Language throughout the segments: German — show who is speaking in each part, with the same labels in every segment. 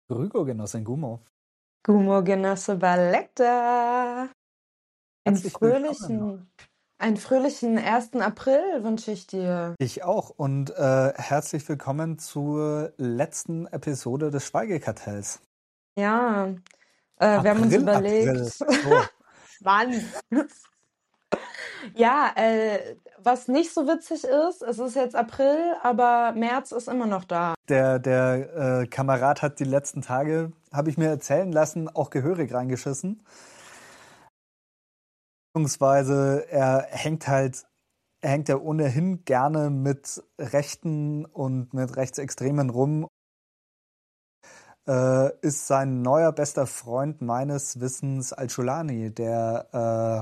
Speaker 1: Genossin Gumo.
Speaker 2: Gumo Genosse Balekta.
Speaker 1: Herzlich willkommen.
Speaker 2: Einen fröhlichen 1. April wünsche ich dir.
Speaker 1: Ich auch und herzlich willkommen zur letzten Episode des Schweigekartells.
Speaker 2: Ja, wir haben uns überlegt.
Speaker 1: So.
Speaker 2: Mann. Ja, was nicht so witzig ist, es ist jetzt April, aber März ist immer noch da.
Speaker 1: Der Kamerad hat die letzten Tage, habe ich mir erzählen lassen, auch gehörig reingeschissen. Beziehungsweise er hängt ja ohnehin gerne mit Rechten und mit Rechtsextremen rum. Ist sein neuer bester Freund meines Wissens Al-Schulani, der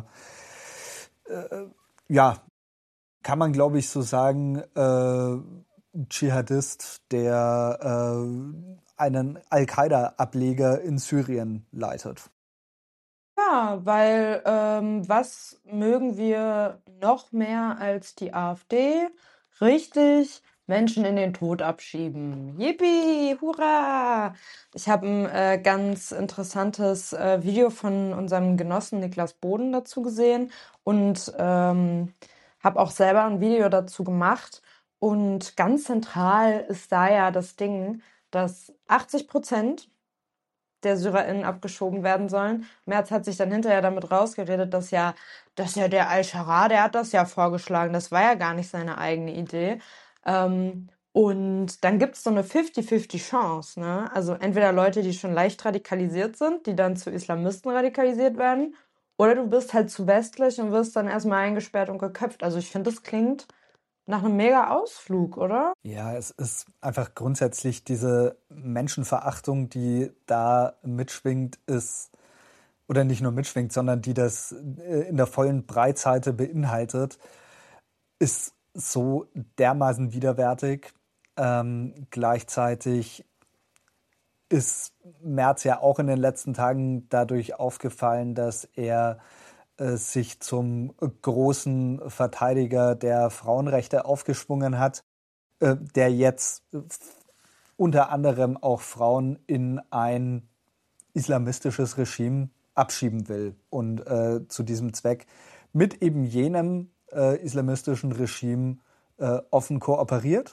Speaker 1: kann man glaube ich so sagen, Dschihadist, der einen Al-Qaida-Ableger in Syrien leitet.
Speaker 2: Ja, weil was mögen wir noch mehr als die AfD? Richtig, Menschen in den Tod abschieben. Yippie, hurra! Ich habe ein ganz interessantes Video von unserem Genossen Niklas Boden dazu gesehen und habe auch selber ein Video dazu gemacht. Und ganz zentral ist da ja das Ding, dass 80% der SyrerInnen abgeschoben werden sollen. Merz hat sich dann hinterher damit rausgeredet, dass ja der Al-Sharaa, der hat das ja vorgeschlagen, das war ja gar nicht seine eigene Idee. Und dann gibt es so eine 50-50 Chance, ne? Also entweder Leute, die schon leicht radikalisiert sind, die dann zu Islamisten radikalisiert werden, oder du bist halt zu westlich und wirst dann erstmal eingesperrt und geköpft. Also ich finde, das klingt nach einem mega Ausflug, oder?
Speaker 1: Ja, es ist einfach grundsätzlich diese Menschenverachtung, die da mitschwingt, oder nicht nur mitschwingt, sondern die das in der vollen Breitseite beinhaltet, ist so dermaßen widerwärtig. Gleichzeitig ist Merz ja auch in den letzten Tagen dadurch aufgefallen, dass er sich zum großen Verteidiger der Frauenrechte aufgeschwungen hat, der jetzt unter anderem auch Frauen in ein islamistisches Regime abschieben will und zu diesem Zweck mit eben jenem islamistischen Regime offen kooperiert.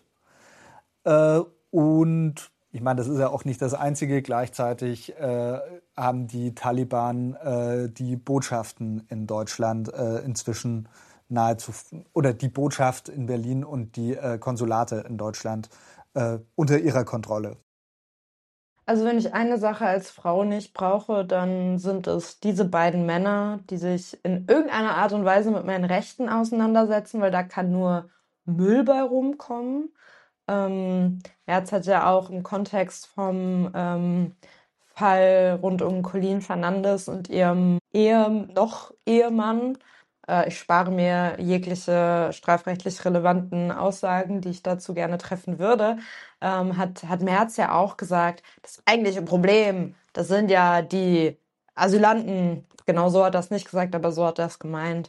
Speaker 1: Und ich meine, das ist ja auch nicht das Einzige. Gleichzeitig haben die Taliban die Botschaften in Deutschland inzwischen nahezu, oder die Botschaft in Berlin und die Konsulate in Deutschland unter ihrer Kontrolle.
Speaker 2: Also wenn ich eine Sache als Frau nicht brauche, dann sind es diese beiden Männer, die sich in irgendeiner Art und Weise mit meinen Rechten auseinandersetzen, weil da kann nur Müll bei rumkommen. Merz hat ja auch im Kontext vom Fall rund um Colleen Fernandes und ihrem Ehemann, ich spare mir jegliche strafrechtlich relevanten Aussagen, die ich dazu gerne treffen würde, hat Merz ja auch gesagt, das eigentliche Problem, das sind ja die Asylanten. Genau so hat er es nicht gesagt, aber so hat er es gemeint.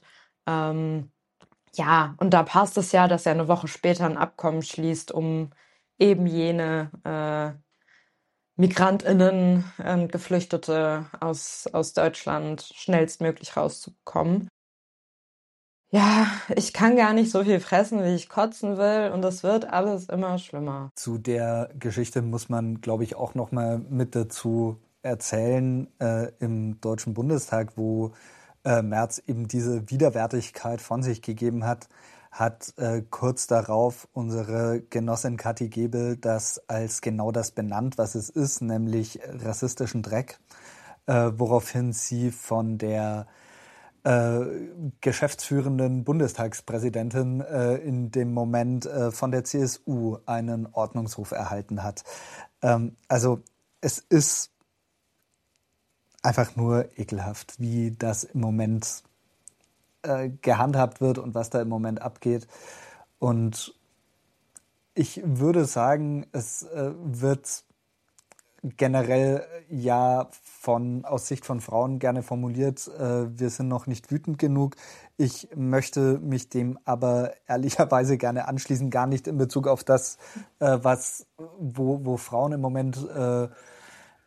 Speaker 2: Ja, und da passt es ja, dass er eine Woche später ein Abkommen schließt, um eben jene MigrantInnen, Geflüchtete aus Deutschland schnellstmöglich rauszubekommen. Ja, ich kann gar nicht so viel fressen, wie ich kotzen will, und es wird alles immer schlimmer.
Speaker 1: Zu der Geschichte muss man, glaube ich, auch noch mal mit dazu erzählen, im Deutschen Bundestag, wo Merz eben diese Widerwärtigkeit von sich gegeben hat, hat kurz darauf unsere Genossin Kathi Gebel das als genau das benannt, was es ist, nämlich rassistischen Dreck, woraufhin sie von der geschäftsführenden Bundestagspräsidentin in dem Moment von der CSU einen Ordnungsruf erhalten hat. Also es ist einfach nur ekelhaft, wie das im Moment gehandhabt wird und was da im Moment abgeht. Und ich würde sagen, es wird generell ja aus Sicht von Frauen gerne formuliert, wir sind noch nicht wütend genug. Ich möchte mich dem aber ehrlicherweise gerne anschließen, gar nicht in Bezug auf das, wo Frauen im Moment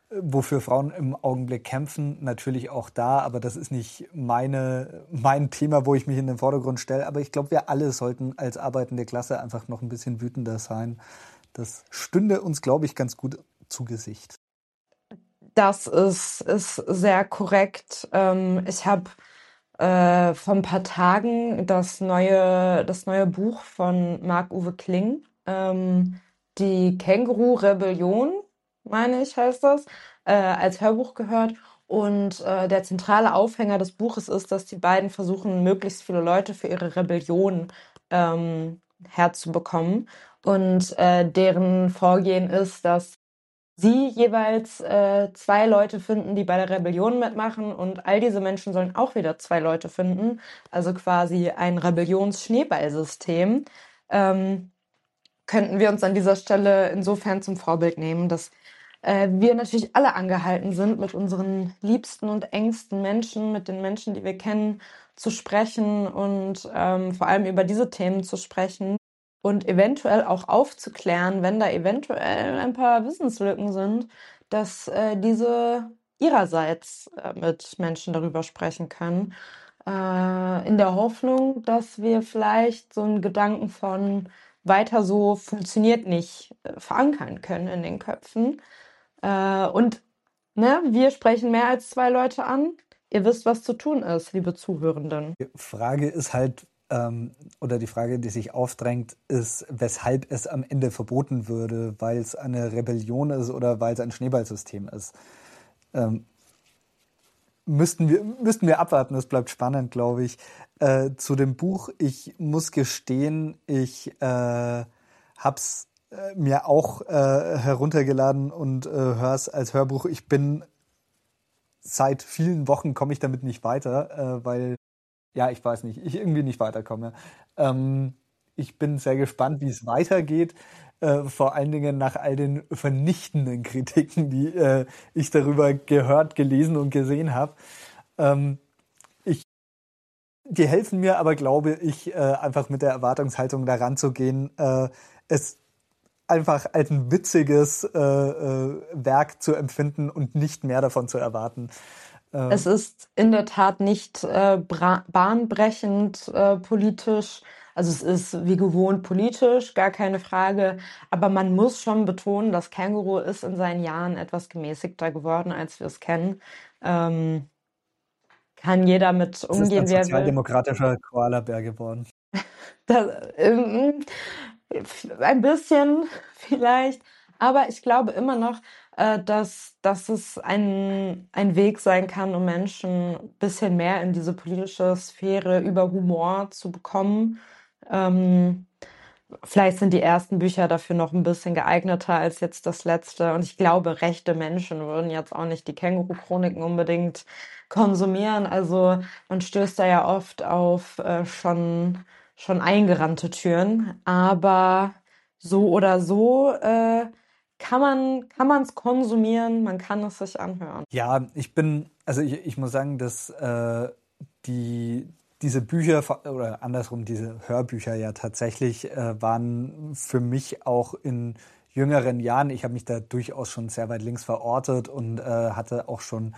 Speaker 1: wofür Frauen im Augenblick kämpfen, natürlich auch da, aber das ist nicht mein Thema, wo ich mich in den Vordergrund stelle. Aber ich glaube, wir alle sollten als arbeitende Klasse einfach noch ein bisschen wütender sein. Das stünde uns, glaube ich, ganz gut zu Gesicht.
Speaker 2: Das ist sehr korrekt. Ich habe vor ein paar Tagen das neue Buch von Marc-Uwe Kling, die Känguru-Rebellion, meine ich, heißt das, als Hörbuch gehört. Und der zentrale Aufhänger des Buches ist, dass die beiden versuchen, möglichst viele Leute für ihre Rebellion herzubekommen. Und deren Vorgehen ist, dass sie jeweils 2 Leute finden, die bei der Rebellion mitmachen, und all diese Menschen sollen auch wieder 2 Leute finden, also quasi ein Rebellions-Schneeballsystem. Ähm, Könnten wir uns an dieser Stelle insofern zum Vorbild nehmen, dass wir natürlich alle angehalten sind, mit unseren liebsten und engsten Menschen, mit den Menschen, die wir kennen, zu sprechen und vor allem über diese Themen zu sprechen und eventuell auch aufzuklären, wenn da eventuell ein paar Wissenslücken sind, dass diese ihrerseits mit Menschen darüber sprechen können, in der Hoffnung, dass wir vielleicht so einen Gedanken von weiter so funktioniert nicht verankern können in den Köpfen. Und ne, wir sprechen mehr als 2 Leute an. Ihr wisst, was zu tun ist, liebe Zuhörenden.
Speaker 1: Die Frage ist halt, oder die Frage, die sich aufdrängt, ist, weshalb es am Ende verboten würde, weil es eine Rebellion ist oder weil es ein Schneeballsystem ist. Müssten wir abwarten, das bleibt spannend, glaube ich. Zu dem Buch, ich muss gestehen, ich hab's mir auch heruntergeladen und höre es als Hörbuch. Ich bin seit vielen Wochen komme ich damit nicht weiter, weil, ja, ich weiß nicht, ich irgendwie nicht weiterkomme. Ich bin sehr gespannt, wie es weitergeht. Vor allen Dingen nach all den vernichtenden Kritiken, die ich darüber gehört, gelesen und gesehen habe. Ähm, ich, Die helfen mir aber, glaube ich, einfach mit der Erwartungshaltung daran zu gehen, es einfach als ein witziges Werk zu empfinden und nicht mehr davon zu erwarten.
Speaker 2: Es ist in der Tat nicht bahnbrechend politisch. Also es ist wie gewohnt politisch, gar keine Frage. Aber man muss schon betonen, das Känguru ist in seinen Jahren etwas gemäßigter geworden, als wir es kennen. Kann jeder mit
Speaker 1: Es ist ein
Speaker 2: umgehen, wie er will.
Speaker 1: sozialdemokratischer Koalabär geworden.
Speaker 2: Das, ein bisschen vielleicht, aber ich glaube immer noch, dass es ein Weg sein kann, um Menschen ein bisschen mehr in diese politische Sphäre über Humor zu bekommen. Ähm, Vielleicht sind die ersten Bücher dafür noch ein bisschen geeigneter als jetzt das letzte. Und ich glaube, rechte Menschen würden jetzt auch nicht die Känguru-Chroniken unbedingt konsumieren. Also man stößt da ja oft auf schon eingerannte Türen. Aber so oder so kann man es konsumieren, man kann es sich anhören.
Speaker 1: Ja, ich muss sagen, dass die, diese Bücher oder andersrum diese Hörbücher ja tatsächlich waren für mich auch in jüngeren Jahren, ich habe mich da durchaus schon sehr weit links verortet und hatte auch schon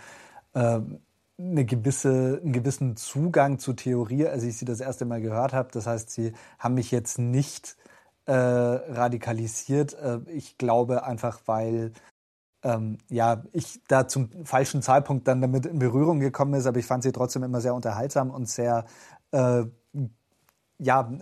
Speaker 1: einen gewissen Zugang zu Theorie, als ich sie das erste Mal gehört habe. Das heißt, sie haben mich jetzt nicht radikalisiert. Ich glaube einfach, weil ja, ich da zum falschen Zeitpunkt dann damit in Berührung gekommen ist, aber ich fand sie trotzdem immer sehr unterhaltsam und sehr äh, ja,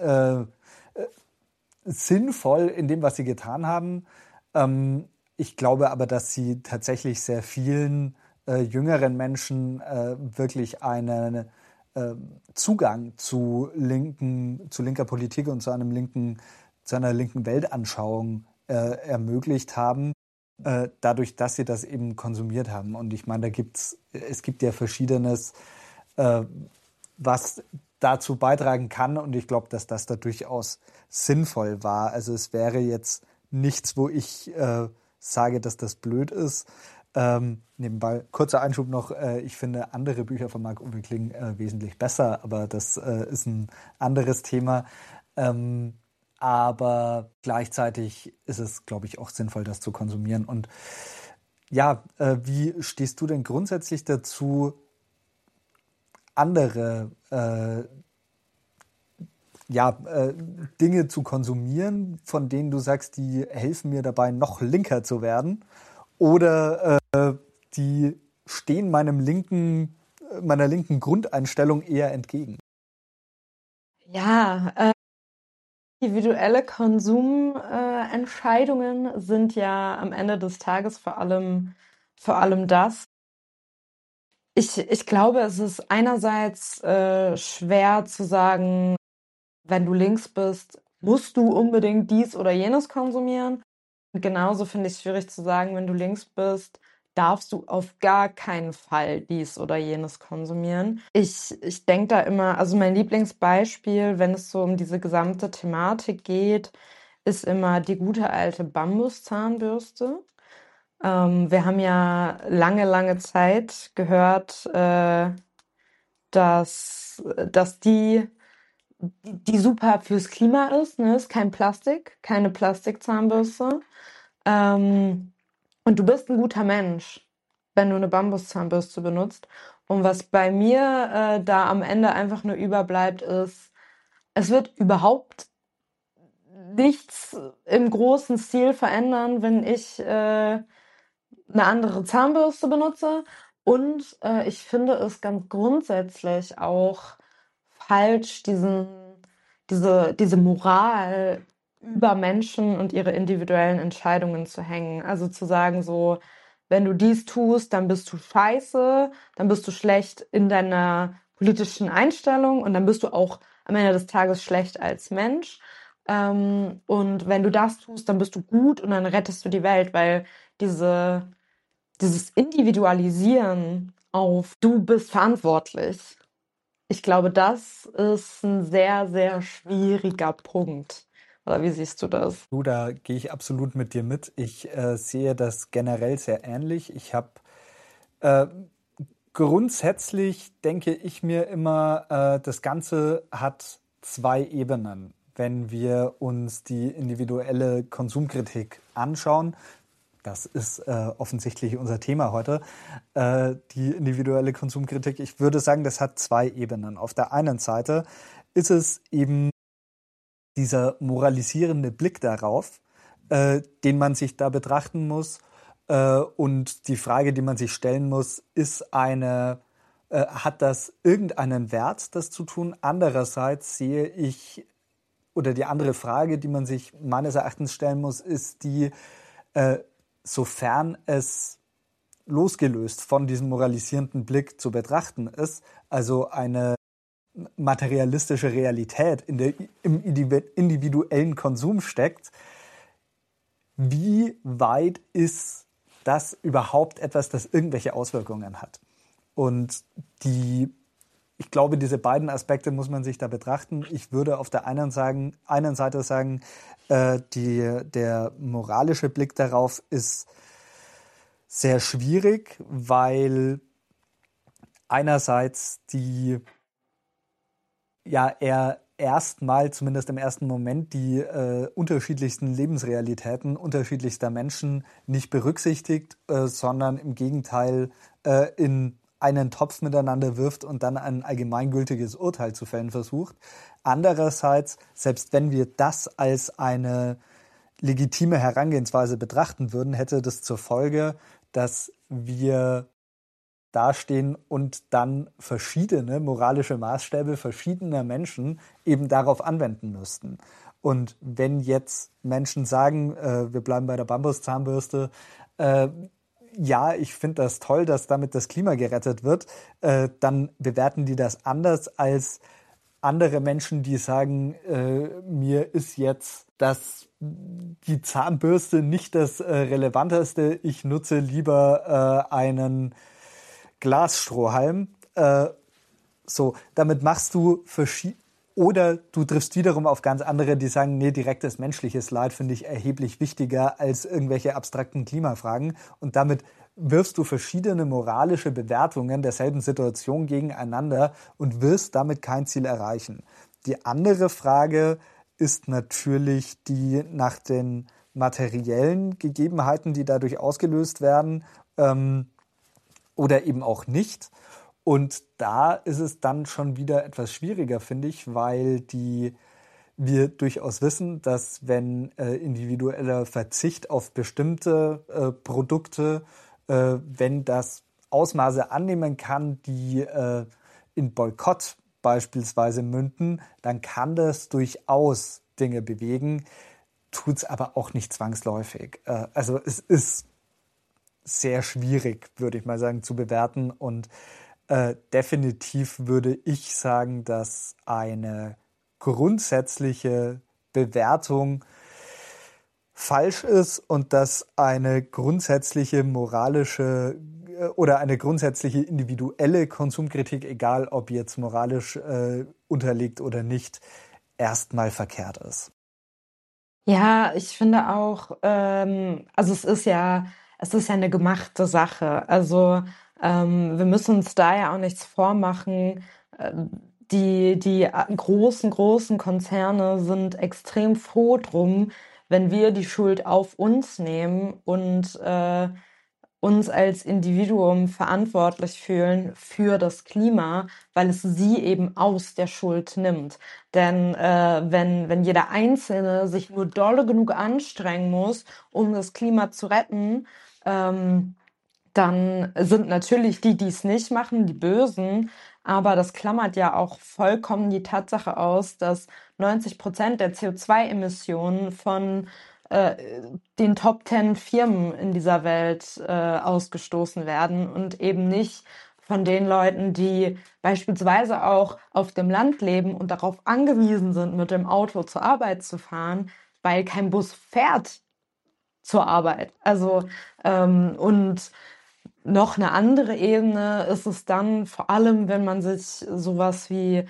Speaker 1: sinnvoll in dem, was sie getan haben. Ich glaube aber, dass sie tatsächlich sehr vielen jüngeren Menschen wirklich einen Zugang zu linker Politik und zu einer linken Weltanschauung ermöglicht haben, dadurch, dass sie das eben konsumiert haben. Und ich meine, es gibt ja Verschiedenes, äh, was dazu beitragen kann. Und ich glaube, dass das da durchaus sinnvoll war. Also es wäre jetzt nichts, wo ich sage, dass das blöd ist. Nebenbei, kurzer Einschub noch, ich finde andere Bücher von Marc-Uwe Kling wesentlich besser, aber das ist ein anderes Thema. Aber gleichzeitig ist es, glaube ich, auch sinnvoll, das zu konsumieren. Und Ja, wie stehst du denn grundsätzlich dazu, andere ja, Dinge zu konsumieren, von denen du sagst, die helfen mir dabei, noch linker zu werden? Oder die stehen meiner linken Grundeinstellung eher entgegen?
Speaker 2: Ja, individuelle Konsumentscheidungen sind ja am Ende des Tages vor allem das. Ich glaube, es ist einerseits schwer zu sagen, wenn du links bist, musst du unbedingt dies oder jenes konsumieren. Und genauso finde ich es schwierig zu sagen, wenn du links bist, darfst du auf gar keinen Fall dies oder jenes konsumieren. Ich denke da immer, also mein Lieblingsbeispiel, wenn es so um diese gesamte Thematik geht, ist immer die gute alte Bambuszahnbürste. Wir haben ja lange, lange Zeit gehört, dass die super fürs Klima ist, ne? Ist kein Plastik, keine Plastikzahnbürste. Ähm, und du bist ein guter Mensch, wenn du eine Bambuszahnbürste benutzt. Und was bei mir da am Ende einfach nur überbleibt, ist, es wird überhaupt nichts im großen Stil verändern, wenn ich eine andere Zahnbürste benutze. Und ich finde es ganz grundsätzlich auch falsch, diese Moral über Menschen und ihre individuellen Entscheidungen zu hängen. Also zu sagen, so, wenn du dies tust, dann bist du scheiße, dann bist du schlecht in deiner politischen Einstellung und dann bist du auch am Ende des Tages schlecht als Mensch. Und wenn du das tust, dann bist du gut und dann rettest du die Welt, weil dieses Individualisieren auf du bist verantwortlich. Ich glaube, das ist ein sehr, sehr schwieriger Punkt. Oder wie siehst du das?
Speaker 1: Du, da gehe ich absolut mit dir mit. Ich sehe das generell sehr ähnlich. Ich habe äh, grundsätzlich denke ich mir immer, das Ganze hat zwei Ebenen. Wenn wir uns die individuelle Konsumkritik anschauen, das ist offensichtlich unser Thema heute, die individuelle Konsumkritik. Ich würde sagen, das hat zwei Ebenen. Auf der einen Seite ist es eben dieser moralisierende Blick darauf, den man sich da betrachten muss. Und die Frage, die man sich stellen muss, hat das irgendeinen Wert, das zu tun? Andererseits sehe ich, oder die andere Frage, die man sich meines Erachtens stellen muss, ist die, sofern es losgelöst von diesem moralisierenden Blick zu betrachten ist, also eine materialistische Realität im individuellen Konsum steckt, wie weit ist das überhaupt etwas, das irgendwelche Auswirkungen hat? Und ich glaube, diese beiden Aspekte muss man sich da betrachten. Ich würde auf der einen Seite sagen, der moralische Blick darauf ist sehr schwierig, weil einerseits er erstmal, zumindest im ersten Moment, die unterschiedlichsten Lebensrealitäten unterschiedlichster Menschen nicht berücksichtigt, sondern im Gegenteil in einen Topf miteinander wirft und dann ein allgemeingültiges Urteil zu fällen versucht. Andererseits, selbst wenn wir das als eine legitime Herangehensweise betrachten würden, hätte das zur Folge, dass wir dastehen und dann verschiedene moralische Maßstäbe verschiedener Menschen eben darauf anwenden müssten. Und wenn jetzt Menschen sagen, wir bleiben bei der Bambuszahnbürste, ja, ich finde das toll, dass damit das Klima gerettet wird, dann bewerten die das anders als andere Menschen, die sagen, mir ist jetzt die Zahnbürste nicht das Relevanteste, ich nutze lieber einen Glasstrohhalm. Damit machst du oder du triffst wiederum auf ganz andere, die sagen, nee, direktes menschliches Leid finde ich erheblich wichtiger als irgendwelche abstrakten Klimafragen. Und damit wirfst du verschiedene moralische Bewertungen derselben Situation gegeneinander und wirst damit kein Ziel erreichen. Die andere Frage ist natürlich die nach den materiellen Gegebenheiten, die dadurch ausgelöst werden, oder eben auch nicht. Und da ist es dann schon wieder etwas schwieriger, finde ich, weil wir durchaus wissen, dass wenn individueller Verzicht auf bestimmte Produkte, wenn das Ausmaße annehmen kann, die in Boykott beispielsweise münden, dann kann das durchaus Dinge bewegen, tut es aber auch nicht zwangsläufig. Also es ist sehr schwierig, würde ich mal sagen, zu bewerten. Und definitiv würde ich sagen, dass eine grundsätzliche Bewertung falsch ist und dass eine grundsätzliche moralische oder eine grundsätzliche individuelle Konsumkritik, egal ob jetzt moralisch unterlegt oder nicht, erstmal verkehrt ist.
Speaker 2: Ja, ich finde auch, also es ist ja eine gemachte Sache. Also wir müssen uns da ja auch nichts vormachen. Die großen Konzerne sind extrem froh drum, wenn wir die Schuld auf uns nehmen und uns als Individuum verantwortlich fühlen für das Klima, weil es sie eben aus der Schuld nimmt. Denn wenn jeder Einzelne sich nur dolle genug anstrengen muss, um das Klima zu retten, dann sind natürlich die, die es nicht machen, die Bösen. Aber das klammert ja auch vollkommen die Tatsache aus, dass 90% der CO2-Emissionen von äh, den Top 10 Firmen in dieser Welt ausgestoßen werden und eben nicht von den Leuten, die beispielsweise auch auf dem Land leben und darauf angewiesen sind, mit dem Auto zur Arbeit zu fahren, weil kein Bus fährt zur Arbeit. Also und noch eine andere Ebene ist es dann, vor allem, wenn man sich sowas wie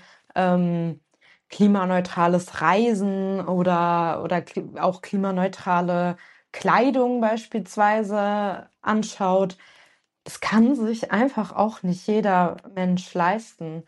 Speaker 2: klimaneutrales Reisen oder auch klimaneutrale Kleidung beispielsweise anschaut. Das kann sich einfach auch nicht jeder Mensch leisten.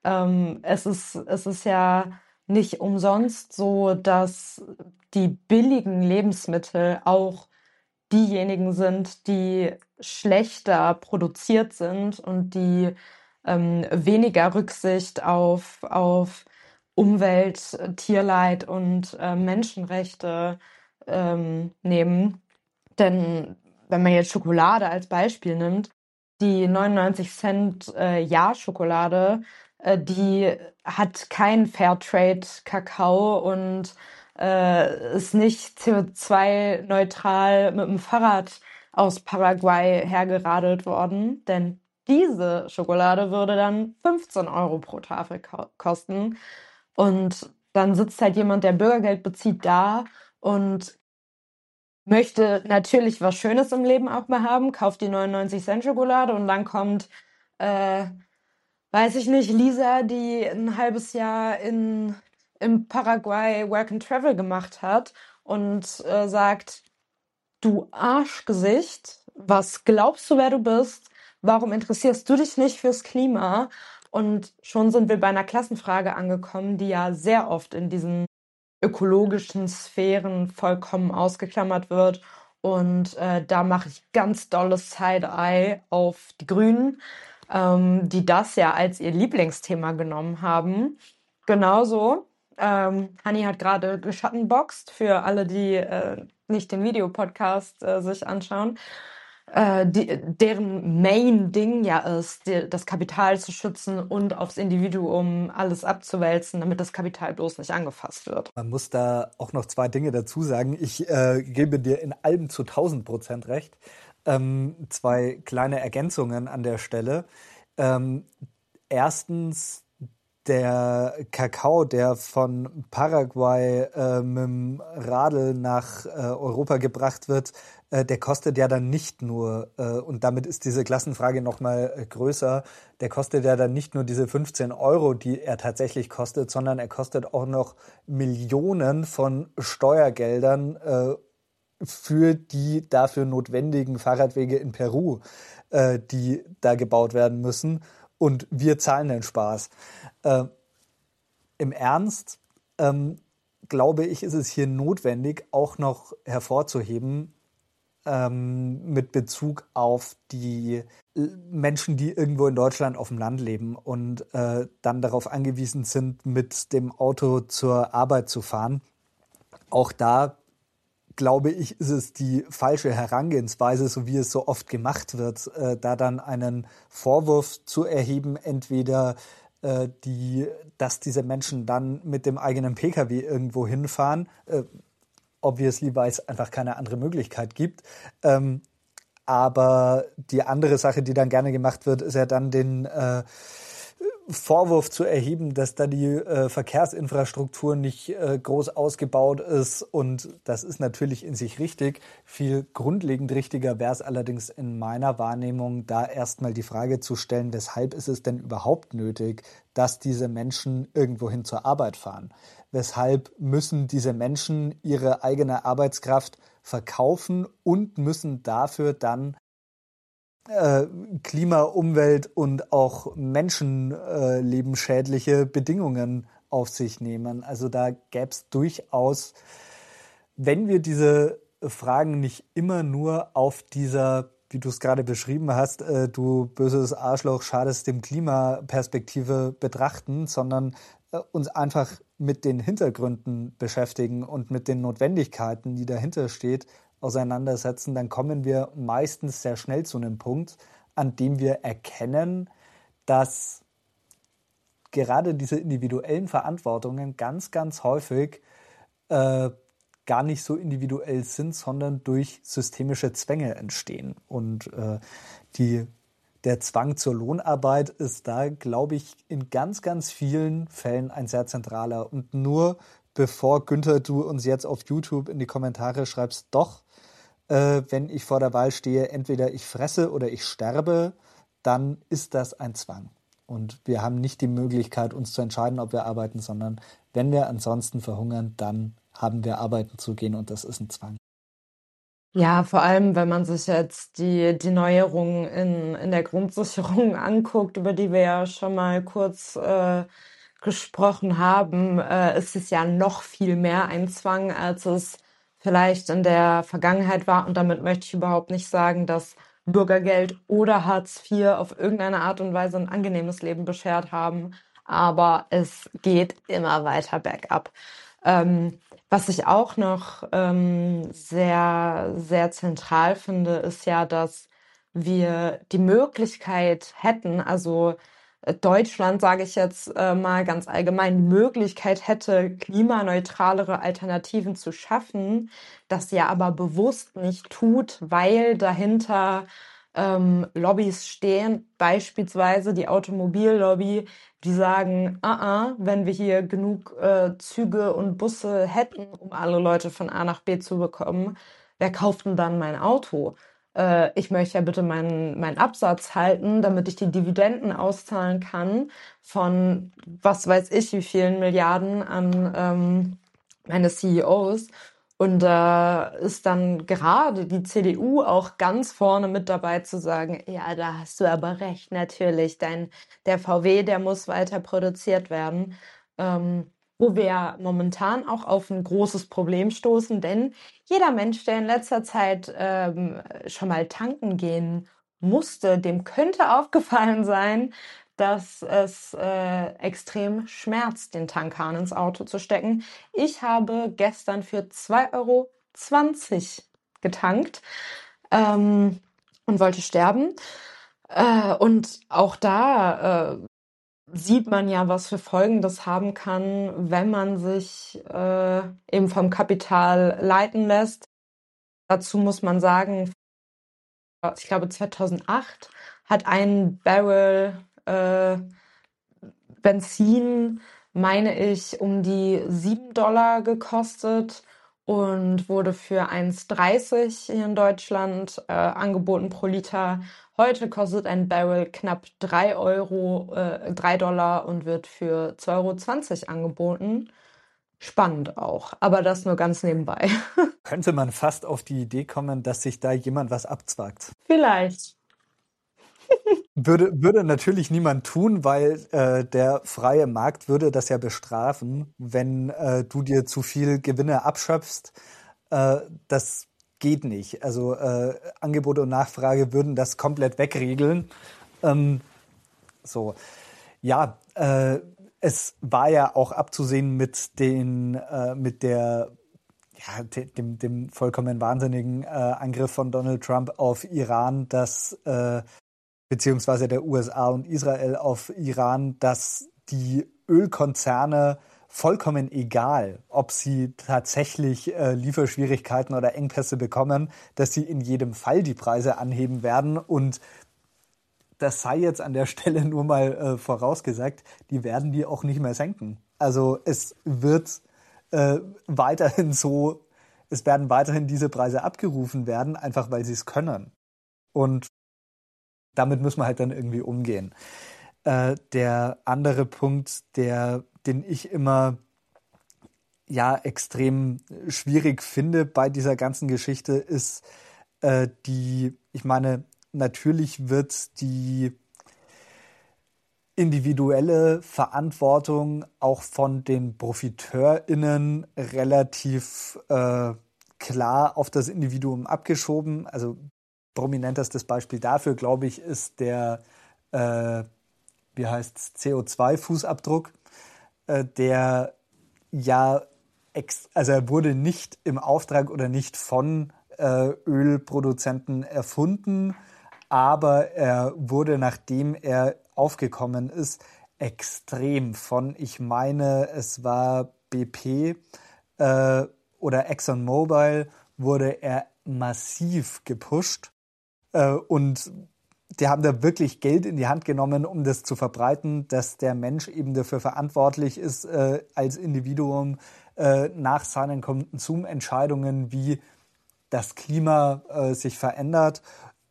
Speaker 2: Es ist ja nicht umsonst so, dass die billigen Lebensmittel auch diejenigen sind, die schlechter produziert sind und die weniger Rücksicht auf Umwelt, Tierleid und Menschenrechte nehmen. Denn wenn man jetzt Schokolade als Beispiel nimmt, die 99 Cent Jahr-Schokolade, die hat kein Fairtrade-Kakao und ist nicht CO2-neutral mit dem Fahrrad aus Paraguay hergeradelt worden, denn diese Schokolade würde dann 15 Euro pro Tafel kosten. Und dann sitzt halt jemand, der Bürgergeld bezieht, da und möchte natürlich was Schönes im Leben auch mal haben, kauft die 99 Cent Schokolade und dann kommt, äh, weiß ich nicht, Lisa, die ein halbes Jahr im Paraguay Work and Travel gemacht hat und sagt, du Arschgesicht, was glaubst du, wer du bist? Warum interessierst du dich nicht fürs Klima? Und schon sind wir bei einer Klassenfrage angekommen, die ja sehr oft in diesen ökologischen Sphären vollkommen ausgeklammert wird. Und da mache ich ganz dolles Side-Eye auf die Grünen, die das ja als ihr Lieblingsthema genommen haben. Genauso. Hanni hat gerade geschattenboxt für alle, die nicht den Videopodcast sich anschauen. Deren Main-Ding ja ist, das Kapital zu schützen und aufs Individuum alles abzuwälzen, damit das Kapital bloß nicht angefasst wird.
Speaker 1: Man muss da auch noch zwei Dinge dazu sagen. Ich gebe dir in allem zu 1000% recht. Zwei kleine Ergänzungen an der Stelle. Erstens, der Kakao, der von Paraguay mit dem Radl nach Europa gebracht wird, der kostet ja dann nicht nur, und damit ist diese Klassenfrage nochmal größer, der kostet ja dann nicht nur diese 15 Euro, die er tatsächlich kostet, sondern er kostet auch noch Millionen von Steuergeldern für die dafür notwendigen Fahrradwege in Peru, die da gebaut werden müssen. Und wir zahlen den Spaß. Im Ernst, glaube ich, ist es hier notwendig, auch noch hervorzuheben, mit Bezug auf die Menschen, die irgendwo in Deutschland auf dem Land leben und dann darauf angewiesen sind, mit dem Auto zur Arbeit zu fahren. Auch da, glaube ich, ist es die falsche Herangehensweise, so wie es so oft gemacht wird, da dann einen Vorwurf zu erheben, entweder dass diese Menschen dann mit dem eigenen Pkw irgendwo hinfahren, obviously, weil es einfach keine andere Möglichkeit gibt. Aber die andere Sache, die dann gerne gemacht wird, ist ja dann den Vorwurf zu erheben, dass da die Verkehrsinfrastruktur nicht groß ausgebaut ist. Und das ist natürlich in sich richtig. Viel grundlegend richtiger wäre es allerdings in meiner Wahrnehmung, da erstmal die Frage zu stellen, weshalb ist es denn überhaupt nötig, dass diese Menschen irgendwohin zur Arbeit fahren? Weshalb müssen diese Menschen ihre eigene Arbeitskraft verkaufen und müssen dafür dann Klima-, Umwelt- und auch menschenlebenschädliche Bedingungen auf sich nehmen. Also da gäbe es durchaus, wenn wir diese Fragen nicht immer nur auf dieser, wie du es gerade beschrieben hast, du böses Arschloch, schadest dem Klima Perspektive betrachten, sondern uns einfach mit den Hintergründen beschäftigen und mit den Notwendigkeiten, die dahinter steht, auseinandersetzen, dann kommen wir meistens sehr schnell zu einem Punkt, an dem wir erkennen, dass gerade diese individuellen Verantwortungen ganz, ganz häufig gar nicht so individuell sind, sondern durch systemische Zwänge entstehen. Und der Zwang zur Lohnarbeit ist da, glaube ich, in ganz, ganz vielen Fällen ein sehr zentraler. Und nur bevor, Günther, du uns jetzt auf YouTube in die Kommentare schreibst, doch, wenn ich vor der Wahl stehe, entweder ich fresse oder ich sterbe, dann ist das ein Zwang. Und wir haben nicht die Möglichkeit, uns zu entscheiden, ob wir arbeiten, sondern wenn wir ansonsten verhungern, dann haben wir arbeiten zu gehen und das ist ein Zwang.
Speaker 2: Ja, vor allem, wenn man sich jetzt die Neuerungen in der Grundsicherung anguckt, über die wir ja schon mal kurz gesprochen haben, ist es ja noch viel mehr ein Zwang, als es vielleicht in der Vergangenheit war. Und damit möchte ich überhaupt nicht sagen, dass Bürgergeld oder Hartz IV auf irgendeine Art und Weise ein angenehmes Leben beschert haben. Aber es geht immer weiter bergab. Was ich auch noch sehr, sehr zentral finde, ist ja, dass wir die Möglichkeit hätten, also Deutschland, sage ich jetzt mal ganz allgemein, die Möglichkeit hätte, klimaneutralere Alternativen zu schaffen, das ja aber bewusst nicht tut, weil dahinter Lobbys stehen, beispielsweise die Automobillobby, die sagen, wenn wir hier genug Züge und Busse hätten, um alle Leute von A nach B zu bekommen, wer kauft denn dann mein Auto? Ich möchte ja bitte meinen Absatz halten, damit ich die Dividenden auszahlen kann von was weiß ich wie vielen Milliarden an meine CEOs. Und da ist dann gerade die CDU auch ganz vorne mit dabei zu sagen, ja, da hast du aber recht, natürlich, der VW, der muss weiter produziert werden. Wo wir ja momentan auch auf ein großes Problem stoßen, denn jeder Mensch, der in letzter Zeit schon mal tanken gehen musste, dem könnte aufgefallen sein, dass es extrem schmerzt, den Tankhahn ins Auto zu stecken. Ich habe gestern für 2,20 € getankt und wollte sterben. Und auch da sieht man ja, was für Folgen das haben kann, wenn man sich eben vom Kapital leiten lässt. Dazu muss man sagen, ich glaube 2008 hat ein Barrel Benzin, meine ich, um die $7 gekostet und wurde für 1,30 hier in Deutschland angeboten pro Liter. Heute kostet ein Barrel knapp $3 und wird für 2,20 € angeboten. Spannend auch, aber das nur ganz nebenbei.
Speaker 1: Könnte man fast auf die Idee kommen, dass sich da jemand was abzwackt.
Speaker 2: Vielleicht.
Speaker 1: Würde natürlich niemand tun, weil der freie Markt würde das ja bestrafen, wenn du dir zu viel Gewinne abschöpfst. Das geht nicht. Also Angebot und Nachfrage würden das komplett wegregeln. So, ja, es war ja auch abzusehen mit mit dem vollkommen wahnsinnigen Angriff von Donald Trump auf Iran, beziehungsweise der USA und Israel auf Iran, dass die Ölkonzerne vollkommen egal, ob sie tatsächlich Lieferschwierigkeiten oder Engpässe bekommen, dass sie in jedem Fall die Preise anheben werden. Und das sei jetzt an der Stelle nur mal vorausgesagt, die werden die auch nicht mehr senken. Also es wird weiterhin es werden weiterhin diese Preise abgerufen werden, einfach weil sie es können. Und damit müssen wir halt dann irgendwie umgehen. Der andere Punkt, den ich immer ja extrem schwierig finde bei dieser ganzen Geschichte, ist ich meine, natürlich wird die individuelle Verantwortung auch von den ProfiteurInnen relativ klar auf das Individuum abgeschoben. Also prominentestes Beispiel dafür, glaube ich, ist der, äh, wie heißt CO2-Fußabdruck, der ja, also er wurde nicht im Auftrag oder nicht von Ölproduzenten erfunden, aber er wurde, nachdem er aufgekommen ist, extrem von, ich meine, es war BP oder ExxonMobil, wurde er massiv gepusht. Und die haben da wirklich Geld in die Hand genommen, um das zu verbreiten, dass der Mensch eben dafür verantwortlich ist, als Individuum nach seinen Konsumentscheidungen, wie das Klima sich verändert.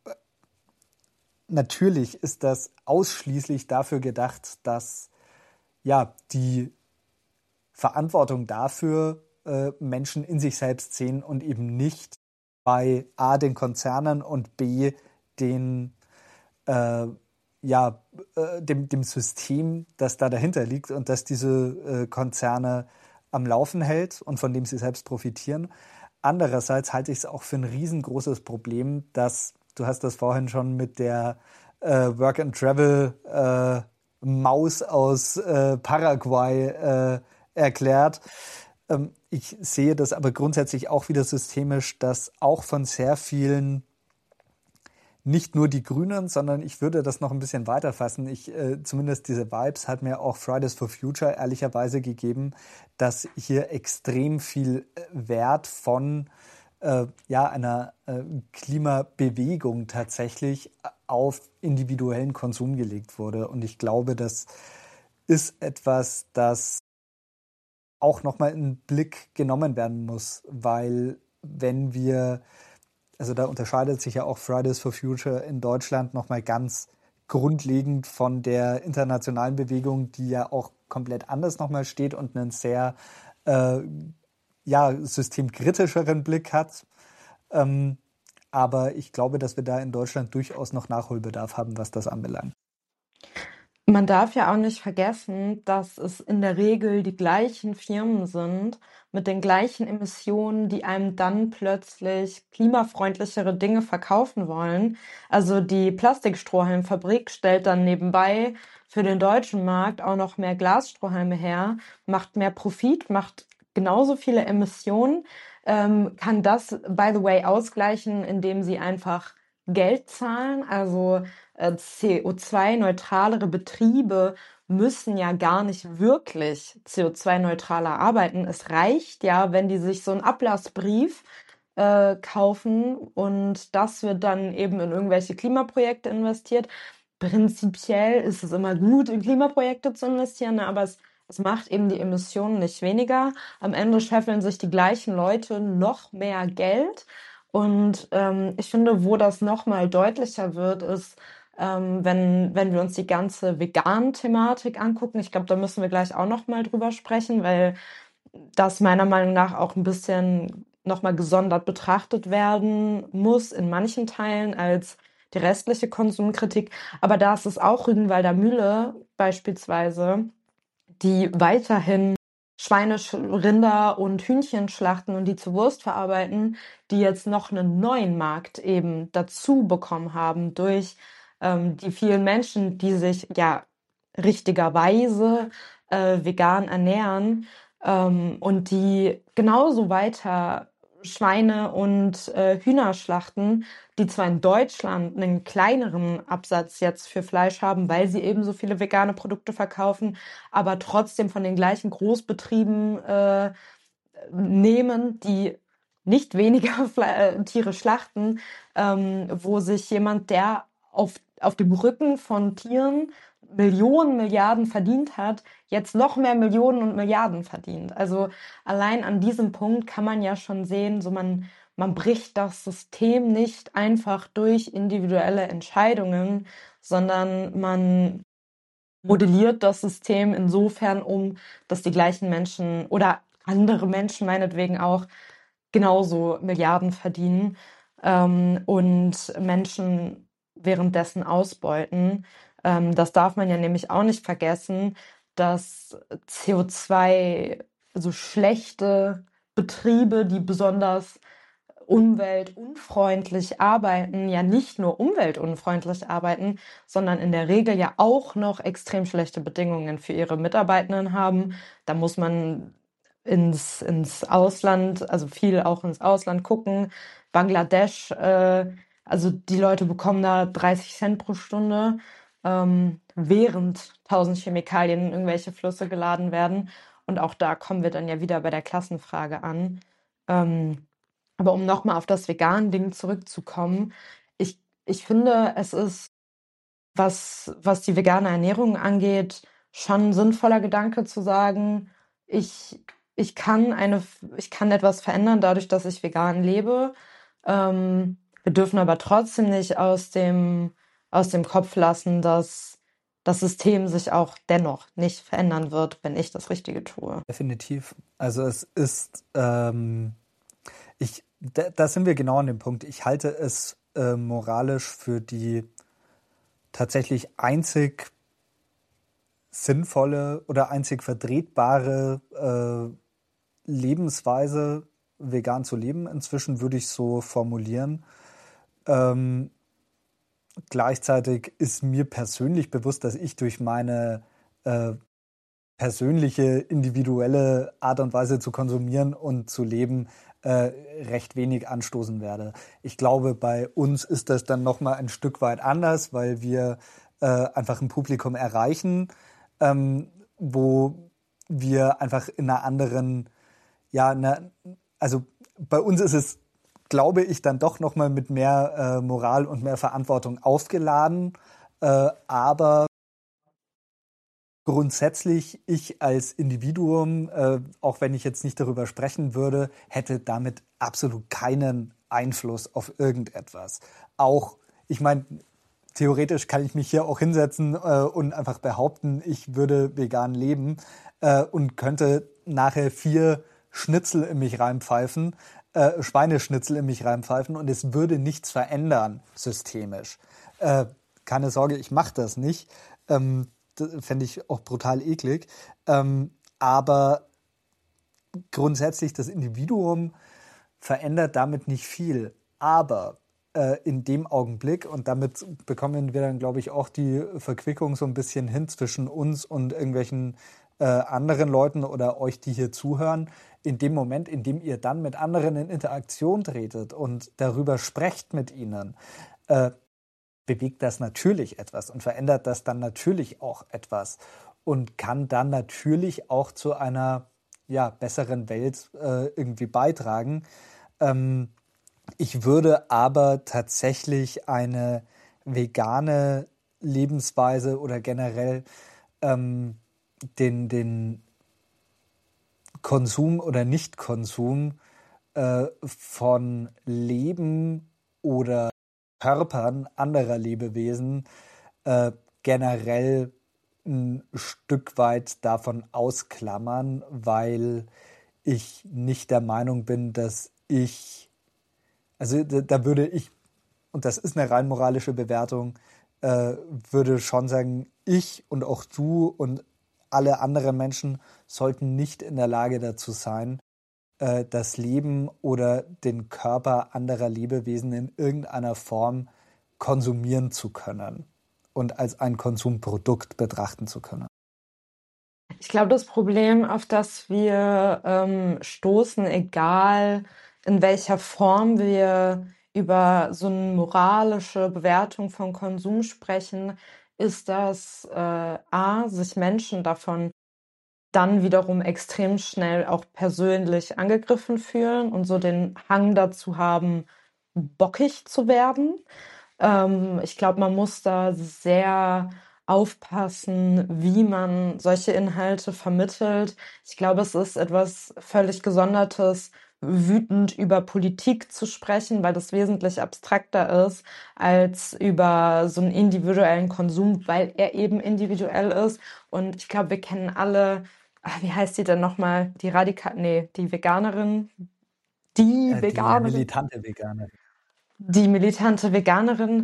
Speaker 1: Natürlich ist das ausschließlich dafür gedacht, dass ja die Verantwortung dafür Menschen in sich selbst sehen und eben nicht bei A, den Konzernen und B, den äh, dem System, das da dahinter liegt und das diese Konzerne am Laufen hält und von dem sie selbst profitieren. Andererseits halte ich es auch für ein riesengroßes Problem, dass, du hast das vorhin schon mit der Work and Travel Maus aus Paraguay erklärt. Ich sehe das aber grundsätzlich auch wieder systemisch, dass auch von sehr vielen, nicht nur die Grünen, sondern ich würde das noch ein bisschen weiter fassen. Zumindest diese Vibes hat mir auch Fridays for Future ehrlicherweise gegeben, dass hier extrem viel Wert von einer Klimabewegung tatsächlich auf individuellen Konsum gelegt wurde. Und ich glaube, das ist etwas, das auch nochmal in den Blick genommen werden muss, weil wenn wir, also da unterscheidet sich ja auch Fridays for Future in Deutschland nochmal ganz grundlegend von der internationalen Bewegung, die ja auch komplett anders nochmal steht und einen sehr systemkritischeren Blick hat. Aber ich glaube, dass wir da in Deutschland durchaus noch Nachholbedarf haben, was das anbelangt.
Speaker 2: Man darf ja auch nicht vergessen, dass es in der Regel die gleichen Firmen sind mit den gleichen Emissionen, die einem dann plötzlich klimafreundlichere Dinge verkaufen wollen. Also die Plastikstrohhalmfabrik stellt dann nebenbei für den deutschen Markt auch noch mehr Glasstrohhalme her, macht mehr Profit, macht genauso viele Emissionen, kann das, by the way, ausgleichen, indem sie einfach Geld zahlen. Also CO2-neutralere Betriebe müssen ja gar nicht wirklich CO2-neutraler arbeiten. Es reicht ja, wenn die sich so einen Ablassbrief kaufen und das wird dann eben in irgendwelche Klimaprojekte investiert. Prinzipiell ist es immer gut, in Klimaprojekte zu investieren, ne, aber es macht eben die Emissionen nicht weniger. Am Ende scheffeln sich die gleichen Leute noch mehr Geld. Und ich finde, wo das noch mal deutlicher wird, ist, wenn wir uns die ganze Vegan-Thematik angucken. Ich glaube, da müssen wir gleich auch noch mal drüber sprechen, weil das meiner Meinung nach auch ein bisschen noch mal gesondert betrachtet werden muss in manchen Teilen als die restliche Konsumkritik. Aber da ist es auch Rügenwalder Mühle beispielsweise, die weiterhin Schweine, Rinder und Hühnchen schlachten und die zu Wurst verarbeiten, die jetzt noch einen neuen Markt eben dazu bekommen haben durch die vielen Menschen, die sich ja richtigerweise vegan ernähren und die genauso weiter Schweine und Hühner schlachten, die zwar in Deutschland einen kleineren Absatz jetzt für Fleisch haben, weil sie eben so viele vegane Produkte verkaufen, aber trotzdem von den gleichen Großbetrieben nehmen, die nicht weniger Tiere schlachten, wo sich jemand, der auf dem Rücken von Tieren Millionen, Milliarden verdient hat, jetzt noch mehr Millionen und Milliarden verdient. Also allein an diesem Punkt kann man ja schon sehen, so man bricht das System nicht einfach durch individuelle Entscheidungen, sondern man modelliert das System insofern um, dass die gleichen Menschen oder andere Menschen meinetwegen auch genauso Milliarden verdienen und Menschen währenddessen ausbeuten. Das darf man ja nämlich auch nicht vergessen, dass CO2, also schlechte Betriebe, die besonders umweltunfreundlich arbeiten, ja nicht nur umweltunfreundlich arbeiten, sondern in der Regel ja auch noch extrem schlechte Bedingungen für ihre Mitarbeitenden haben. Da muss man ins Ausland, also viel auch ins Ausland gucken. Bangladesch, also die Leute bekommen da 30 Cent pro Stunde, während 1000 Chemikalien in irgendwelche Flüsse geladen werden. Und auch da kommen wir dann ja wieder bei der Klassenfrage an. Aber um nochmal auf das Vegan-Ding zurückzukommen, ich finde, es ist, was die vegane Ernährung angeht, schon ein sinnvoller Gedanke zu sagen, ich, ich ich kann etwas verändern dadurch, dass ich vegan lebe. Wir dürfen aber trotzdem nicht aus dem Kopf lassen, dass das System sich auch dennoch nicht verändern wird, wenn ich das Richtige tue.
Speaker 1: Definitiv. Also es ist, da sind wir genau an dem Punkt. Ich halte es moralisch für die tatsächlich einzig sinnvolle oder einzig vertretbare Lebensweise, vegan zu leben. Inzwischen würde ich so formulieren. Gleichzeitig ist mir persönlich bewusst, dass ich durch meine persönliche, individuelle Art und Weise zu konsumieren und zu leben recht wenig anstoßen werde. Ich glaube, bei uns ist das dann nochmal ein Stück weit anders, weil wir einfach ein Publikum erreichen, wo wir einfach in einer anderen, ja, also bei uns ist es, glaube ich, dann doch nochmal mit mehr Moral und mehr Verantwortung aufgeladen, aber grundsätzlich, ich als Individuum, auch wenn ich jetzt nicht darüber sprechen würde, hätte damit absolut keinen Einfluss auf irgendetwas. Auch, ich meine, theoretisch kann ich mich hier auch hinsetzen und einfach behaupten, ich würde vegan leben und könnte nachher 4 Schnitzel in mich reinpfeifen, Schweineschnitzel in mich reinpfeifen und es würde nichts verändern systemisch. Keine Sorge, ich mache das nicht. Das fände ich auch brutal eklig. Aber grundsätzlich das Individuum verändert damit nicht viel. Aber in dem Augenblick, und damit bekommen wir dann, glaube ich, auch die Verquickung so ein bisschen hin zwischen uns und irgendwelchen anderen Leuten oder euch, die hier zuhören, in dem Moment, in dem ihr dann mit anderen in Interaktion tretet und darüber sprecht mit ihnen, bewegt das natürlich etwas und verändert das dann natürlich auch etwas und kann dann natürlich auch zu einer besseren Welt irgendwie beitragen. Ich würde aber tatsächlich eine vegane Lebensweise oder generell den Konsum oder Nichtkonsum von Leben oder Körpern anderer Lebewesen generell ein Stück weit davon ausklammern, weil ich nicht der Meinung bin, dass also da würde ich und das ist eine rein moralische Bewertung, würde schon sagen, ich und auch du und alle anderen Menschen sollten nicht in der Lage dazu sein, das Leben oder den Körper anderer Lebewesen in irgendeiner Form konsumieren zu können und als ein Konsumprodukt betrachten zu können.
Speaker 2: Ich glaube, das Problem, auf das wir stoßen, egal in welcher Form wir über so eine moralische Bewertung von Konsum sprechen, ist, dass sich Menschen davon dann wiederum extrem schnell auch persönlich angegriffen fühlen und so den Hang dazu haben, bockig zu werden. Ich glaube, man muss da sehr aufpassen, wie man solche Inhalte vermittelt. Ich glaube, es ist etwas völlig Gesondertes, wütend über Politik zu sprechen, weil das wesentlich abstrakter ist als über so einen individuellen Konsum, weil er eben individuell ist. Und ich glaube, wir kennen alle, wie heißt die denn nochmal? Die Veganerin. Die
Speaker 1: Die
Speaker 2: Veganerin.
Speaker 1: militante Veganerin.
Speaker 2: Die militante Veganerin,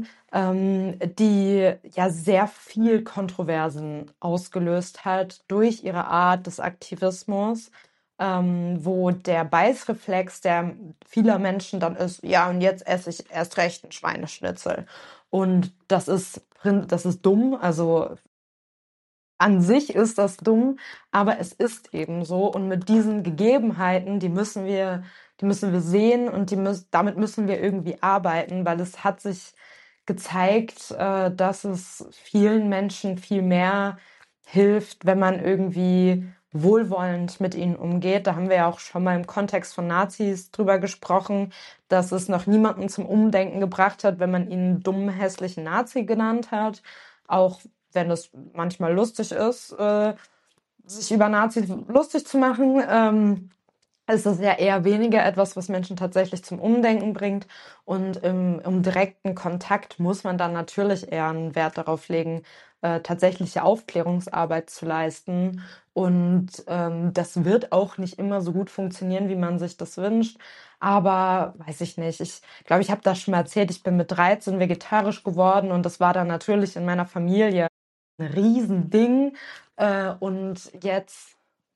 Speaker 2: die ja sehr viel Kontroversen ausgelöst hat durch ihre Art des Aktivismus, wo der Beißreflex der vieler Menschen dann ist, ja, und jetzt esse ich erst recht einen Schweineschnitzel. Und das ist dumm, also an sich ist das dumm, aber es ist eben so. Und mit diesen Gegebenheiten, die müssen wir sehen und damit müssen wir irgendwie arbeiten, weil es hat sich gezeigt, dass es vielen Menschen viel mehr hilft, wenn man irgendwie wohlwollend mit ihnen umgeht. Da haben wir ja auch schon mal im Kontext von Nazis drüber gesprochen, dass es noch niemanden zum Umdenken gebracht hat, wenn man ihn einen dummen, hässlichen Nazi genannt hat. Auch wenn es manchmal lustig ist, sich über Nazis lustig zu machen, ist das ja eher weniger etwas, was Menschen tatsächlich zum Umdenken bringt. Und im direkten Kontakt muss man dann natürlich eher einen Wert darauf legen, tatsächliche Aufklärungsarbeit zu leisten. Und das wird auch nicht immer so gut funktionieren, wie man sich das wünscht. Aber weiß ich nicht. Ich glaube, ich habe das schon mal erzählt. Ich bin mit 13 vegetarisch geworden und das war dann natürlich in meiner Familie ein Riesending. Und jetzt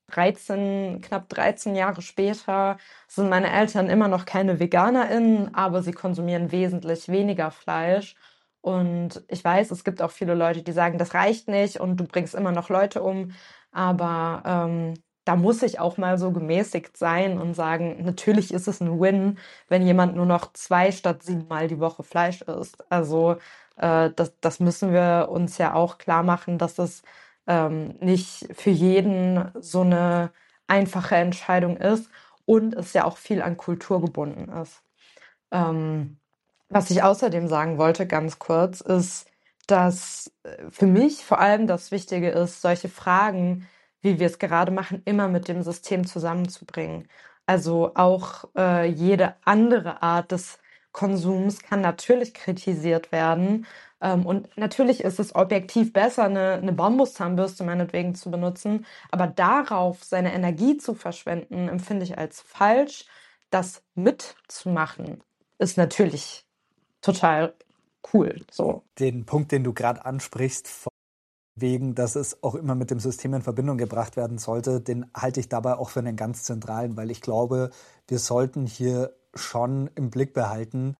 Speaker 2: knapp 13 Jahre später sind meine Eltern immer noch keine VeganerInnen, aber sie konsumieren wesentlich weniger Fleisch. Und ich weiß, es gibt auch viele Leute, die sagen, das reicht nicht und du bringst immer noch Leute um. Aber da muss ich auch mal so gemäßigt sein und sagen, natürlich ist es ein Win, wenn jemand nur noch 2 statt 7 Mal die Woche Fleisch isst. Also das müssen wir uns ja auch klar machen, dass das nicht für jeden so eine einfache Entscheidung ist und es ja auch viel an Kultur gebunden ist. Ähm, Was ich außerdem sagen wollte, ganz kurz, ist, dass für mich vor allem das Wichtige ist, solche Fragen, wie wir es gerade machen, immer mit dem System zusammenzubringen. Also auch jede andere Art des Konsums kann natürlich kritisiert werden. Und natürlich ist es objektiv besser, eine Bambuszahnbürste meinetwegen zu benutzen, aber darauf seine Energie zu verschwenden, empfinde ich als falsch. Das mitzumachen, ist natürlich total cool. So.
Speaker 1: Den Punkt, den du gerade ansprichst, von wegen, dass es auch immer mit dem System in Verbindung gebracht werden sollte, den halte ich dabei auch für einen ganz zentralen, weil ich glaube, wir sollten hier schon im Blick behalten,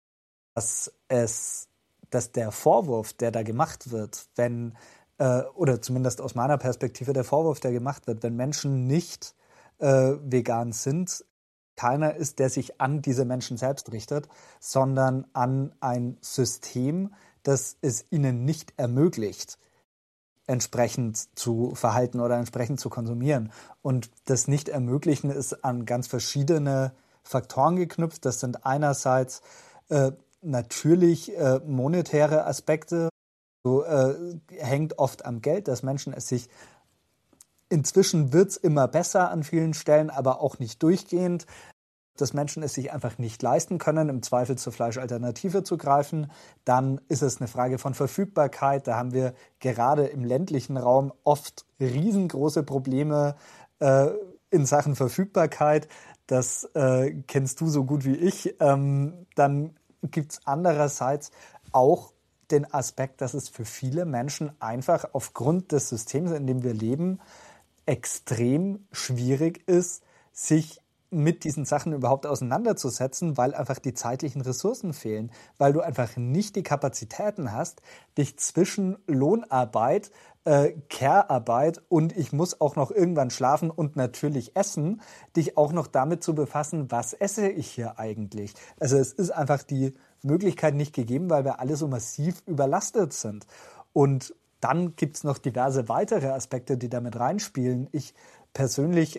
Speaker 1: dass der Vorwurf, der da gemacht wird, oder zumindest aus meiner Perspektive der Vorwurf, der gemacht wird, wenn Menschen nicht vegan sind, keiner ist, der sich an diese Menschen selbst richtet, sondern an ein System, das es ihnen nicht ermöglicht, entsprechend zu verhalten oder entsprechend zu konsumieren. Und das Nicht-Ermöglichen ist an ganz verschiedene Faktoren geknüpft. Das sind einerseits natürlich monetäre Aspekte. So hängt oft am Geld, dass Menschen es sich inzwischen wird es immer besser an vielen Stellen, aber auch nicht durchgehend, dass Menschen es sich einfach nicht leisten können, im Zweifel zur Fleischalternative zu greifen. Dann ist es eine Frage von Verfügbarkeit. Da haben wir gerade im ländlichen Raum oft riesengroße Probleme in Sachen Verfügbarkeit. Das kennst du so gut wie ich. Dann gibt es andererseits auch den Aspekt, dass es für viele Menschen einfach aufgrund des Systems, in dem wir leben, extrem schwierig ist, sich mit diesen Sachen überhaupt auseinanderzusetzen, weil einfach die zeitlichen Ressourcen fehlen, weil du einfach nicht die Kapazitäten hast, dich zwischen Lohnarbeit, Care-Arbeit und ich muss auch noch irgendwann schlafen und natürlich essen, dich auch noch damit zu befassen, was esse ich hier eigentlich. Also es ist einfach die Möglichkeit nicht gegeben, weil wir alle so massiv überlastet sind. Und dann gibt's noch diverse weitere Aspekte, die damit reinspielen. Ich persönlich,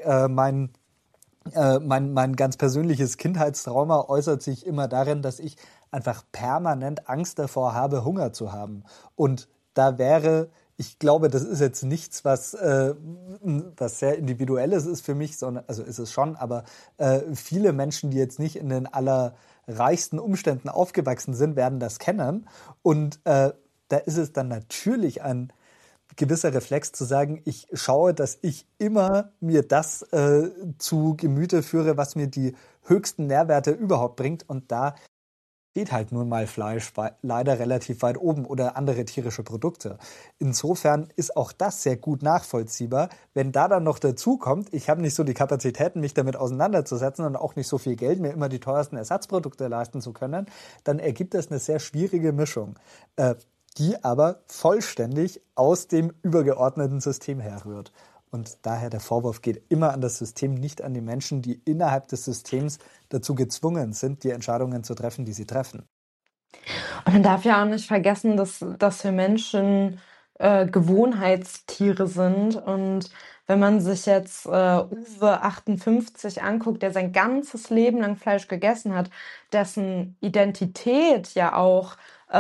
Speaker 1: mein ganz persönliches Kindheitstrauma äußert sich immer darin, dass ich einfach permanent Angst davor habe, Hunger zu haben. Und da wäre, ich glaube, das ist jetzt nichts, was sehr Individuelles ist für mich, sondern, also ist es schon, aber viele Menschen, die jetzt nicht in den allerreichsten Umständen aufgewachsen sind, werden das kennen. Und da ist es dann natürlich ein gewisser Reflex zu sagen, ich schaue, dass ich immer mir das zu Gemüte führe, was mir die höchsten Nährwerte überhaupt bringt. Und da steht halt nun mal Fleisch leider relativ weit oben oder andere tierische Produkte. Insofern ist auch das sehr gut nachvollziehbar. Wenn da dann noch dazu kommt, ich habe nicht so die Kapazitäten, mich damit auseinanderzusetzen und auch nicht so viel Geld, mir immer die teuersten Ersatzprodukte leisten zu können, dann ergibt das eine sehr schwierige Mischung, die aber vollständig aus dem übergeordneten System herrührt. Und daher der Vorwurf geht immer an das System, nicht an die Menschen, die innerhalb des Systems dazu gezwungen sind, die Entscheidungen zu treffen, die sie treffen.
Speaker 2: Und man darf ja auch nicht vergessen, dass wir Menschen Gewohnheitstiere sind. Und wenn man sich jetzt Uwe 58 anguckt, der sein ganzes Leben lang Fleisch gegessen hat, dessen Identität ja auch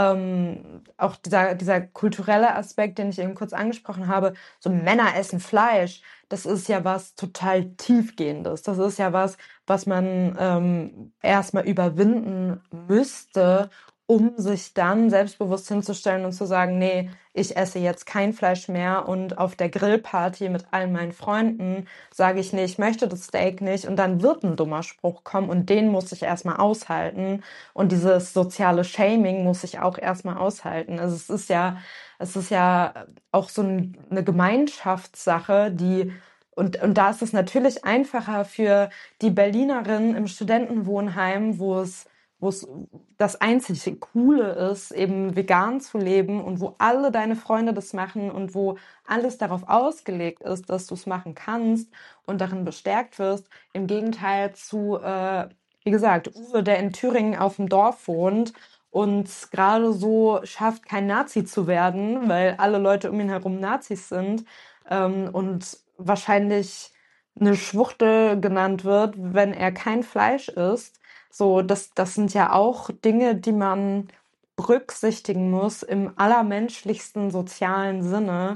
Speaker 2: dieser kulturelle Aspekt, den ich eben kurz angesprochen habe, so Männer essen Fleisch, das ist ja was total Tiefgehendes. Das ist ja was man erstmal überwinden müsste, um sich dann selbstbewusst hinzustellen und zu sagen, nee, ich esse jetzt kein Fleisch mehr und auf der Grillparty mit all meinen Freunden sage ich, nee, ich möchte das Steak nicht und dann wird ein dummer Spruch kommen und den muss ich erstmal aushalten und dieses soziale Shaming muss ich auch erstmal aushalten. Also es ist ja auch so eine Gemeinschaftssache, und da ist es natürlich einfacher für die Berlinerin im Studentenwohnheim, wo es das einzig Coole ist, eben vegan zu leben und wo alle deine Freunde das machen und wo alles darauf ausgelegt ist, dass du es machen kannst und darin bestärkt wirst. Im Gegenteil zu, wie gesagt, Uwe, der in Thüringen auf dem Dorf wohnt und gerade so schafft, kein Nazi zu werden, weil alle Leute um ihn herum Nazis sind und wahrscheinlich eine Schwuchtel genannt wird, wenn er kein Fleisch isst. So, das sind ja auch Dinge, die man berücksichtigen muss im allermenschlichsten sozialen Sinne,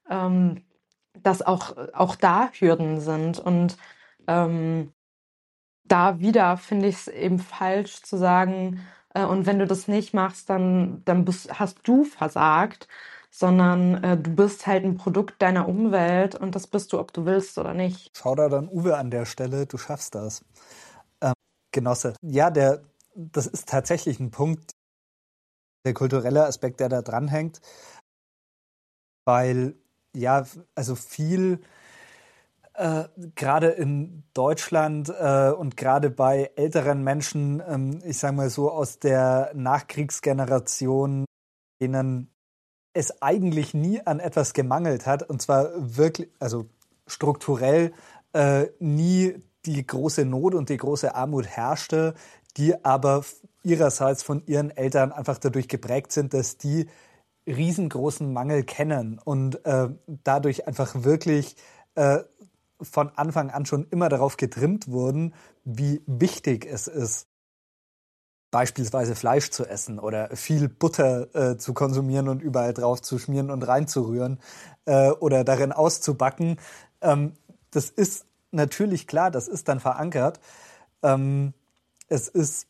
Speaker 2: dass auch da Hürden sind. Und da wieder finde ich es eben falsch zu sagen, und wenn du das nicht machst, dann hast du versagt, sondern du bist halt ein Produkt deiner Umwelt und das bist du, ob du willst oder nicht.
Speaker 1: Schau da dann Uwe an der Stelle, du schaffst das. Genosse. Ja, das ist tatsächlich ein Punkt, der kulturelle Aspekt, der da dranhängt, weil ja, also viel gerade in Deutschland und gerade bei älteren Menschen, ich sage mal so aus der Nachkriegsgeneration, denen es eigentlich nie an etwas gemangelt hat, und zwar wirklich, also strukturell nie die große Not und die große Armut herrschte, die aber ihrerseits von ihren Eltern einfach dadurch geprägt sind, dass die riesengroßen Mangel kennen und dadurch einfach wirklich von Anfang an schon immer darauf getrimmt wurden, wie wichtig es ist, beispielsweise Fleisch zu essen oder viel Butter zu konsumieren und überall drauf zu schmieren und reinzurühren oder darin auszubacken. Das ist natürlich klar, das ist dann verankert. Es ist,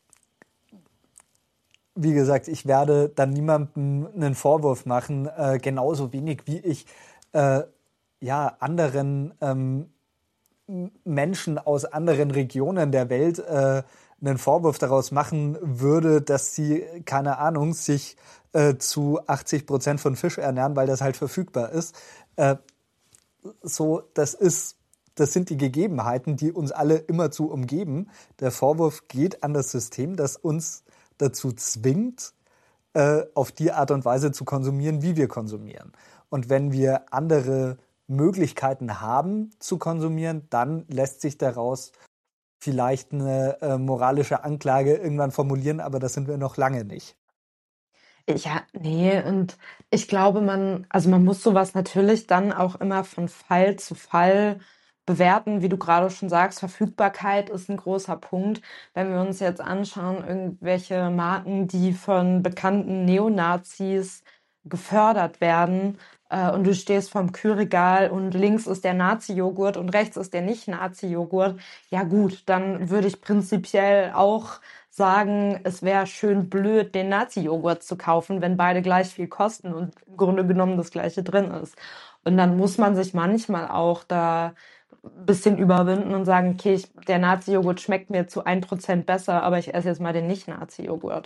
Speaker 1: wie gesagt, ich werde dann niemandem einen Vorwurf machen, genauso wenig wie ich anderen Menschen aus anderen Regionen der Welt einen Vorwurf daraus machen würde, dass sie, keine Ahnung, sich zu 80% von Fisch ernähren, weil das halt verfügbar ist. Das sind die Gegebenheiten, die uns alle immerzu umgeben. Der Vorwurf geht an das System, das uns dazu zwingt, auf die Art und Weise zu konsumieren, wie wir konsumieren. Und wenn wir andere Möglichkeiten haben zu konsumieren, dann lässt sich daraus vielleicht eine moralische Anklage irgendwann formulieren, aber das sind wir noch lange nicht.
Speaker 2: Ja, nee, und ich glaube, man muss sowas natürlich dann auch immer von Fall zu Fall bewerten, wie du gerade schon sagst. Verfügbarkeit ist ein großer Punkt. Wenn wir uns jetzt anschauen, irgendwelche Marken, die von bekannten Neonazis gefördert werden, und du stehst vorm Kühlregal und links ist der Nazi-Joghurt und rechts ist der Nicht-Nazi-Joghurt, ja gut, dann würde ich prinzipiell auch sagen, es wäre schön blöd, den Nazi-Joghurt zu kaufen, wenn beide gleich viel kosten und im Grunde genommen das Gleiche drin ist. Und dann muss man sich manchmal auch da ein bisschen überwinden und sagen, okay, der Nazi-Joghurt schmeckt mir zu 1% besser, aber ich esse jetzt mal den Nicht-Nazi-Joghurt.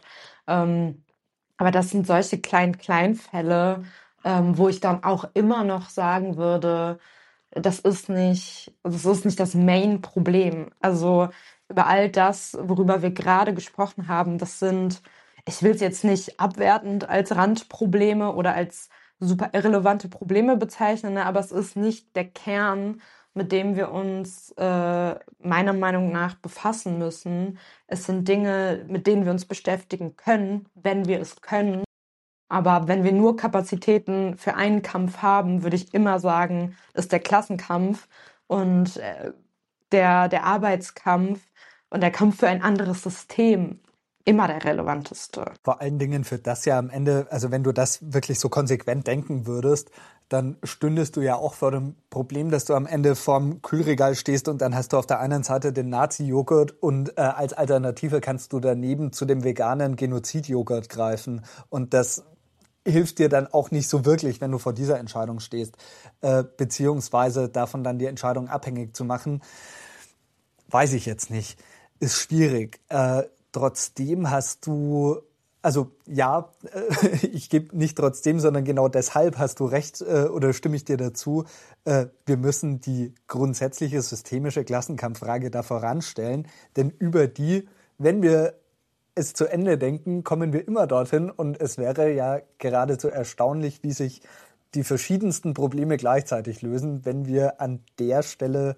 Speaker 2: Aber das sind solche kleinen Fälle, wo ich dann auch immer noch sagen würde, das ist nicht das Main-Problem. Also über all das, worüber wir gerade gesprochen haben, das sind, ich will es jetzt nicht abwertend als Randprobleme oder als super irrelevante Probleme bezeichnen, ne, aber es ist nicht der Kern, mit dem wir uns meiner Meinung nach befassen müssen. Es sind Dinge, mit denen wir uns beschäftigen können, wenn wir es können. Aber wenn wir nur Kapazitäten für einen Kampf haben, würde ich immer sagen, ist der Klassenkampf und der Arbeitskampf und der Kampf für ein anderes System immer der relevanteste.
Speaker 1: Vor allen Dingen für das ja am Ende, also wenn du das wirklich so konsequent denken würdest, dann stündest du ja auch vor dem Problem, dass du am Ende vorm Kühlregal stehst und dann hast du auf der einen Seite den Nazi-Joghurt und als Alternative kannst du daneben zu dem veganen Genozid-Joghurt greifen. Und das hilft dir dann auch nicht so wirklich, wenn du vor dieser Entscheidung stehst, beziehungsweise davon dann die Entscheidung abhängig zu machen, weiß ich jetzt nicht. Ist schwierig. Trotzdem hast du, also ja, ich gebe nicht trotzdem, sondern genau deshalb hast du recht oder stimme ich dir dazu. Wir müssen die grundsätzliche systemische Klassenkampffrage da voranstellen, denn über die, wenn wir es zu Ende denken, kommen wir immer dorthin und es wäre ja geradezu erstaunlich, wie sich die verschiedensten Probleme gleichzeitig lösen, wenn wir an der Stelle,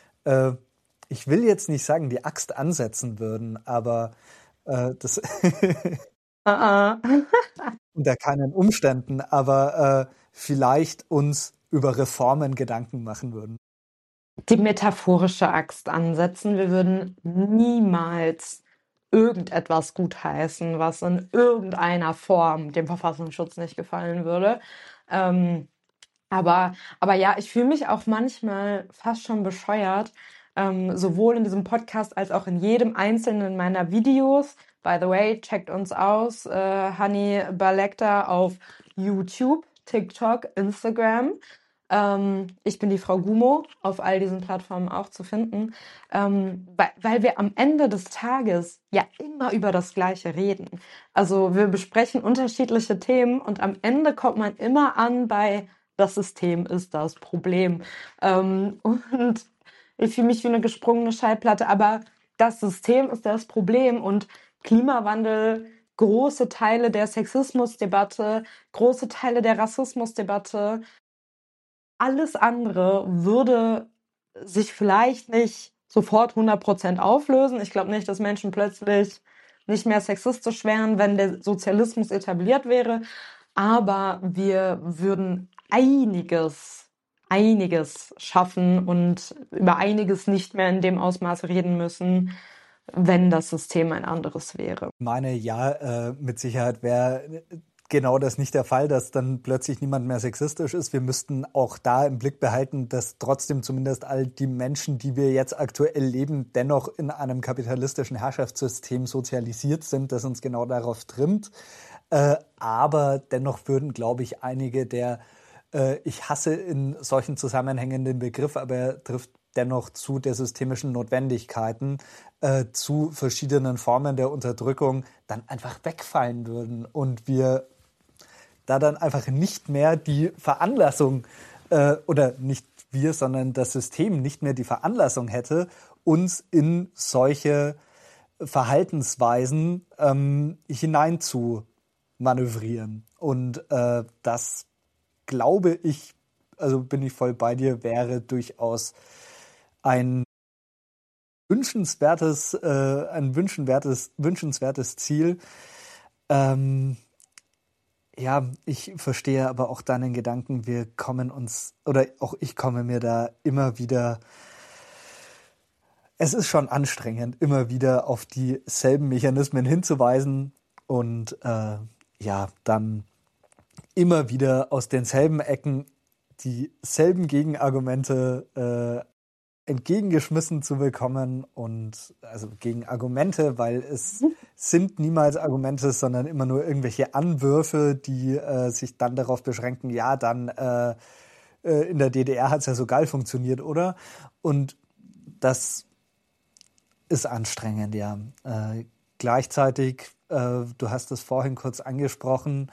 Speaker 1: ich will jetzt nicht sagen, die Axt ansetzen würden, aber das unter keinen Umständen, aber vielleicht uns über Reformen Gedanken machen würden.
Speaker 2: Die metaphorische Axt ansetzen. Wir würden niemals irgendetwas gutheißen, was in irgendeiner Form dem Verfassungsschutz nicht gefallen würde. Aber ja, ich fühle mich auch manchmal fast schon bescheuert, sowohl in diesem Podcast als auch in jedem einzelnen meiner Videos. By the way, checkt uns aus, Hani Balekta auf YouTube, TikTok, Instagram. Ich bin die Frau Gumo, auf all diesen Plattformen auch zu finden, weil wir am Ende des Tages ja immer über das Gleiche reden. Also wir besprechen unterschiedliche Themen und am Ende kommt man immer an bei das System ist das Problem. Und ich fühle mich wie eine gesprungene Schallplatte, aber das System ist das Problem und Klimawandel, große Teile der Sexismusdebatte, große Teile der Rassismusdebatte, alles andere würde sich vielleicht nicht sofort 100% auflösen. Ich glaube nicht, dass Menschen plötzlich nicht mehr sexistisch wären, wenn der Sozialismus etabliert wäre. Aber wir würden einiges schaffen und über einiges nicht mehr in dem Ausmaß reden müssen, wenn das System ein anderes wäre.
Speaker 1: Ich meine, ja, mit Sicherheit wäre genau das nicht der Fall, dass dann plötzlich niemand mehr sexistisch ist. Wir müssten auch da im Blick behalten, dass trotzdem zumindest all die Menschen, die wir jetzt aktuell leben, dennoch in einem kapitalistischen Herrschaftssystem sozialisiert sind, das uns genau darauf trimmt. Aber dennoch würden, glaube ich, einige der, ich hasse in solchen Zusammenhängen den Begriff, aber er trifft dennoch zu der systemischen Notwendigkeiten, zu verschiedenen Formen der Unterdrückung dann einfach wegfallen würden und wir da dann einfach nicht mehr die Veranlassung oder nicht wir, sondern das System nicht mehr die Veranlassung hätte, uns in solche Verhaltensweisen hinein zu manövrieren. Und das glaube ich, also bin ich voll bei dir, wäre durchaus ein wünschenswertes Ziel. Ja, ich verstehe aber auch deinen Gedanken. Wir kommen uns, oder auch ich komme mir da immer wieder, es ist schon anstrengend, immer wieder auf dieselben Mechanismen hinzuweisen und ja, dann immer wieder aus denselben Ecken dieselben Gegenargumente entgegengeschmissen zu bekommen und also Gegenargumente, weil es sind niemals Argumente, sondern immer nur irgendwelche Anwürfe, die sich dann darauf beschränken, ja, dann in der DDR hat es ja so geil funktioniert, oder? Und das ist anstrengend, ja. Gleichzeitig, du hast es vorhin kurz angesprochen,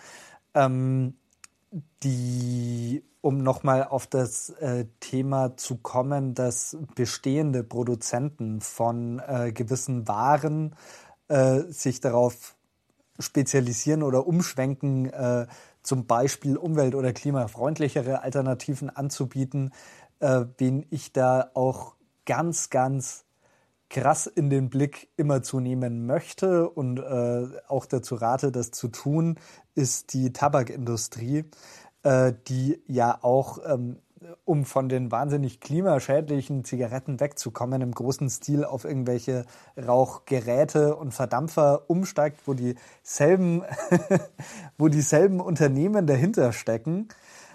Speaker 1: um nochmal auf das Thema zu kommen, dass bestehende Produzenten von gewissen Waren sich darauf spezialisieren oder umschwenken, zum Beispiel umwelt- oder klimafreundlichere Alternativen anzubieten, wen ich da auch ganz, ganz krass in den Blick immer zu nehmen möchte und auch dazu rate, das zu tun, ist die Tabakindustrie, die ja auch, um von den wahnsinnig klimaschädlichen Zigaretten wegzukommen, im großen Stil auf irgendwelche Rauchgeräte und Verdampfer umsteigt, wo dieselben, wo dieselben Unternehmen dahinter stecken,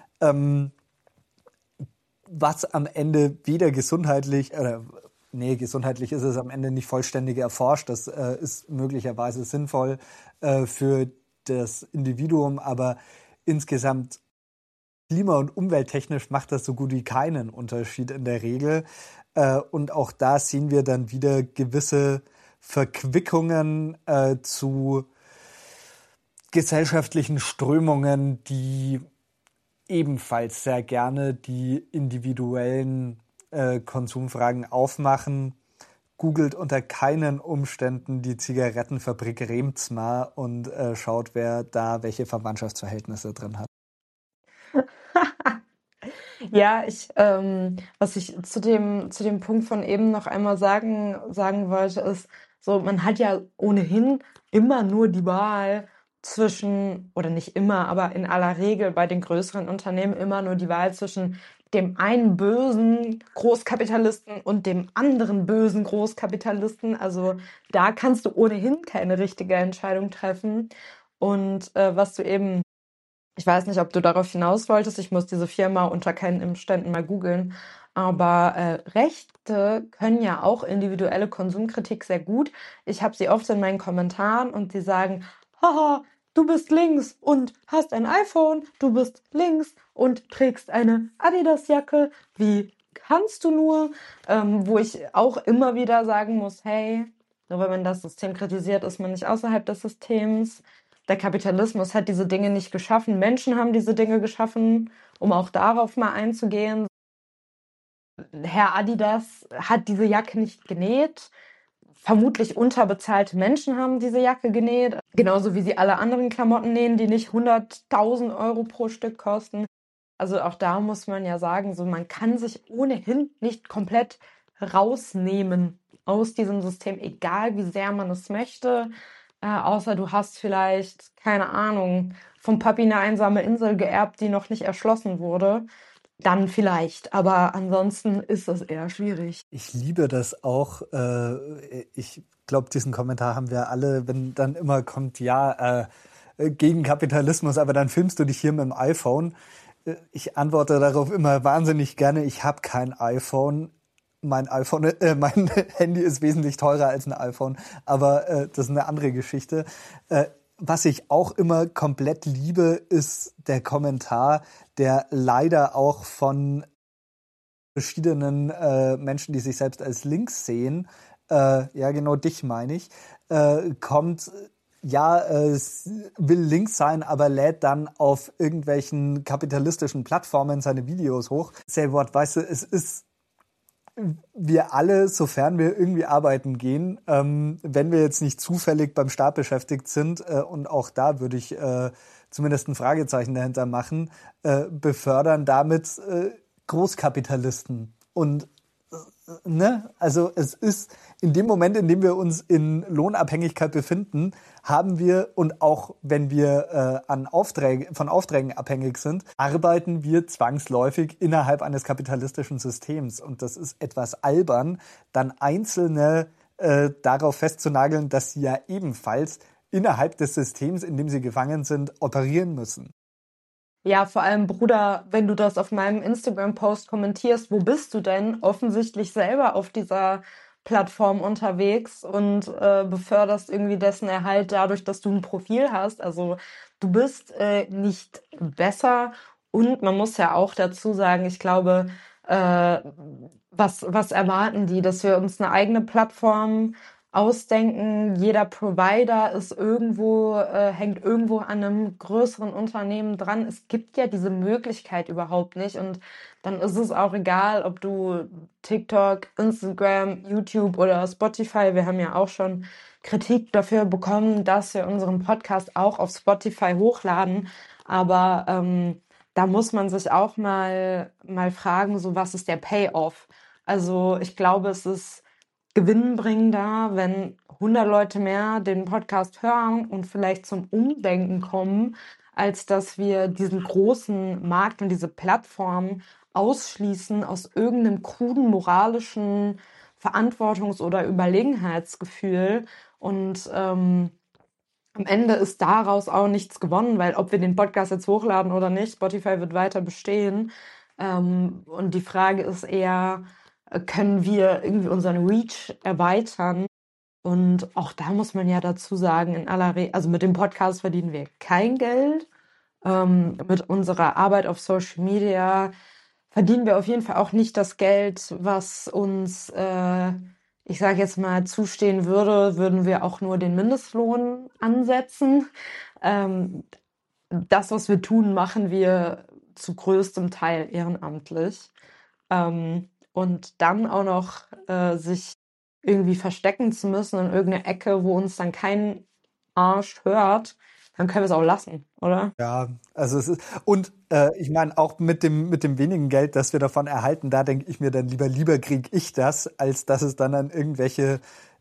Speaker 1: was am Ende weder gesundheitlich oder nee, gesundheitlich ist es am Ende nicht vollständig erforscht. Das ist möglicherweise sinnvoll für das Individuum, aber insgesamt klima- und umwelttechnisch macht das so gut wie keinen Unterschied in der Regel. Und auch da sehen wir dann wieder gewisse Verquickungen zu gesellschaftlichen Strömungen, die ebenfalls sehr gerne die individuellen Konsumfragen aufmachen. Googelt unter keinen Umständen die Zigarettenfabrik Remzma und schaut, wer da welche Verwandtschaftsverhältnisse drin hat.
Speaker 2: Ja, was ich zu dem Punkt von eben noch einmal sagen wollte, ist, so, man hat ja ohnehin immer nur die Wahl zwischen, oder nicht immer, aber in aller Regel bei den größeren Unternehmen immer nur die Wahl zwischen dem einen bösen Großkapitalisten und dem anderen bösen Großkapitalisten. Also da kannst du ohnehin keine richtige Entscheidung treffen. Und was du eben ich weiß nicht, ob du darauf hinaus wolltest. Ich muss diese Firma unter keinen Umständen mal googeln. Aber Rechte können ja auch individuelle Konsumkritik sehr gut. Ich habe sie oft in meinen Kommentaren und sie sagen, haha, du bist links und hast ein iPhone, du bist links und trägst eine Adidas-Jacke. Wie kannst du nur? Wo ich auch immer wieder sagen muss, hey, nur weil man das System kritisiert, ist man nicht außerhalb des Systems. Der Kapitalismus hat diese Dinge nicht geschaffen. Menschen haben diese Dinge geschaffen, um auch darauf mal einzugehen. Herr Adidas hat diese Jacke nicht genäht. Vermutlich unterbezahlte Menschen haben diese Jacke genäht. Genauso wie sie alle anderen Klamotten nähen, die nicht 100.000 Euro pro Stück kosten. Also auch da muss man ja sagen, so man kann sich ohnehin nicht komplett rausnehmen aus diesem System, egal wie sehr man es möchte. Außer du hast vielleicht, keine Ahnung, vom Papi eine einsame Insel geerbt, die noch nicht erschlossen wurde. Dann vielleicht, aber ansonsten ist das eher schwierig.
Speaker 1: Ich liebe das auch. Ich glaube, diesen Kommentar haben wir alle, wenn dann immer kommt, ja, gegen Kapitalismus, aber dann filmst du dich hier mit dem iPhone. Ich antworte darauf immer wahnsinnig gerne, ich habe kein iPhone. Mein Handy ist wesentlich teurer als ein iPhone, aber das ist eine andere Geschichte. Was ich auch immer komplett liebe, ist der Kommentar, der leider auch von verschiedenen Menschen, die sich selbst als links sehen, ja genau dich meine ich, kommt, will links sein, aber lädt dann auf irgendwelchen kapitalistischen Plattformen seine Videos hoch. Say what, weißt du, es ist wir alle, sofern wir irgendwie arbeiten gehen, wenn wir jetzt nicht zufällig beim Staat beschäftigt sind, und auch da würde ich zumindest ein Fragezeichen dahinter machen, befördern damit Großkapitalisten. Und ne? Also es ist in dem Moment, in dem wir uns in Lohnabhängigkeit befinden, haben wir, und auch wenn wir von Aufträgen abhängig sind, arbeiten wir zwangsläufig innerhalb eines kapitalistischen Systems. Und das ist etwas albern, dann Einzelne darauf festzunageln, dass sie ja ebenfalls innerhalb des Systems, in dem sie gefangen sind, operieren müssen.
Speaker 2: Ja, vor allem, Bruder, wenn du das auf meinem Instagram-Post kommentierst, wo bist du denn? Offensichtlich selber auf dieser Plattform unterwegs und beförderst irgendwie dessen Erhalt dadurch, dass du ein Profil hast. Also du bist nicht besser, und man muss ja auch dazu sagen, ich glaube, was erwarten die, dass wir uns eine eigene Plattform ausdenken? Jeder Provider ist irgendwo, hängt irgendwo an einem größeren Unternehmen dran. Es gibt ja diese Möglichkeit überhaupt nicht. Und dann ist es auch egal, ob du TikTok, Instagram, YouTube oder Spotify, wir haben ja auch schon Kritik dafür bekommen, dass wir unseren Podcast auch auf Spotify hochladen. Aber da muss man sich auch mal fragen, so was ist der Payoff? Also ich glaube, es ist gewinnbringender, wenn 100 Leute mehr den Podcast hören und vielleicht zum Umdenken kommen, als dass wir diesen großen Markt und diese Plattform ausschließen aus irgendeinem kruden moralischen Verantwortungs- oder Überlegenheitsgefühl. Und am Ende ist daraus auch nichts gewonnen, weil ob wir den Podcast jetzt hochladen oder nicht, Spotify wird weiter bestehen. Und die Frage ist eher, können wir irgendwie unseren Reach erweitern? Und auch da muss man ja dazu sagen, also mit dem Podcast verdienen wir kein Geld. Mit unserer Arbeit auf Social Media verdienen wir auf jeden Fall auch nicht das Geld, was uns, ich sage jetzt mal, zustehen würde, würden wir auch nur den Mindestlohn ansetzen. Das, was wir tun, machen wir zu größtem Teil ehrenamtlich. Und dann auch noch sich irgendwie verstecken zu müssen in irgendeiner Ecke, wo uns dann kein Arsch hört, dann können wir es auch lassen, oder?
Speaker 1: Ja, also es ist, und ich meine, auch mit dem wenigen Geld, das wir davon erhalten, da denke ich mir dann lieber kriege ich das, als dass es dann an irgendwelche,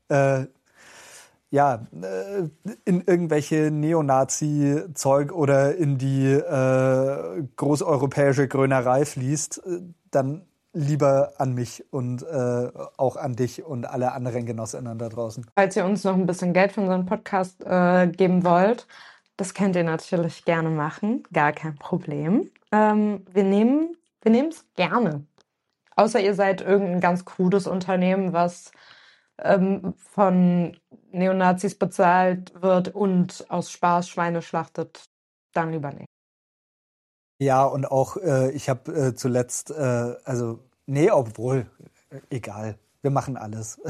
Speaker 1: in irgendwelche Neonazi-Zeug oder in die großeuropäische Grönerei fließt, dann lieber an mich und auch an dich und alle anderen Genossinnen da draußen.
Speaker 2: Falls ihr uns noch ein bisschen Geld für unseren Podcast geben wollt, das könnt ihr natürlich gerne machen, gar kein Problem. Wir nehmen es gerne. Außer ihr seid irgendein ganz krudes Unternehmen, was von Neonazis bezahlt wird und aus Spaß Schweine schlachtet, dann lieber nicht.
Speaker 1: Ja, und auch ich habe zuletzt, obwohl, egal, wir machen alles.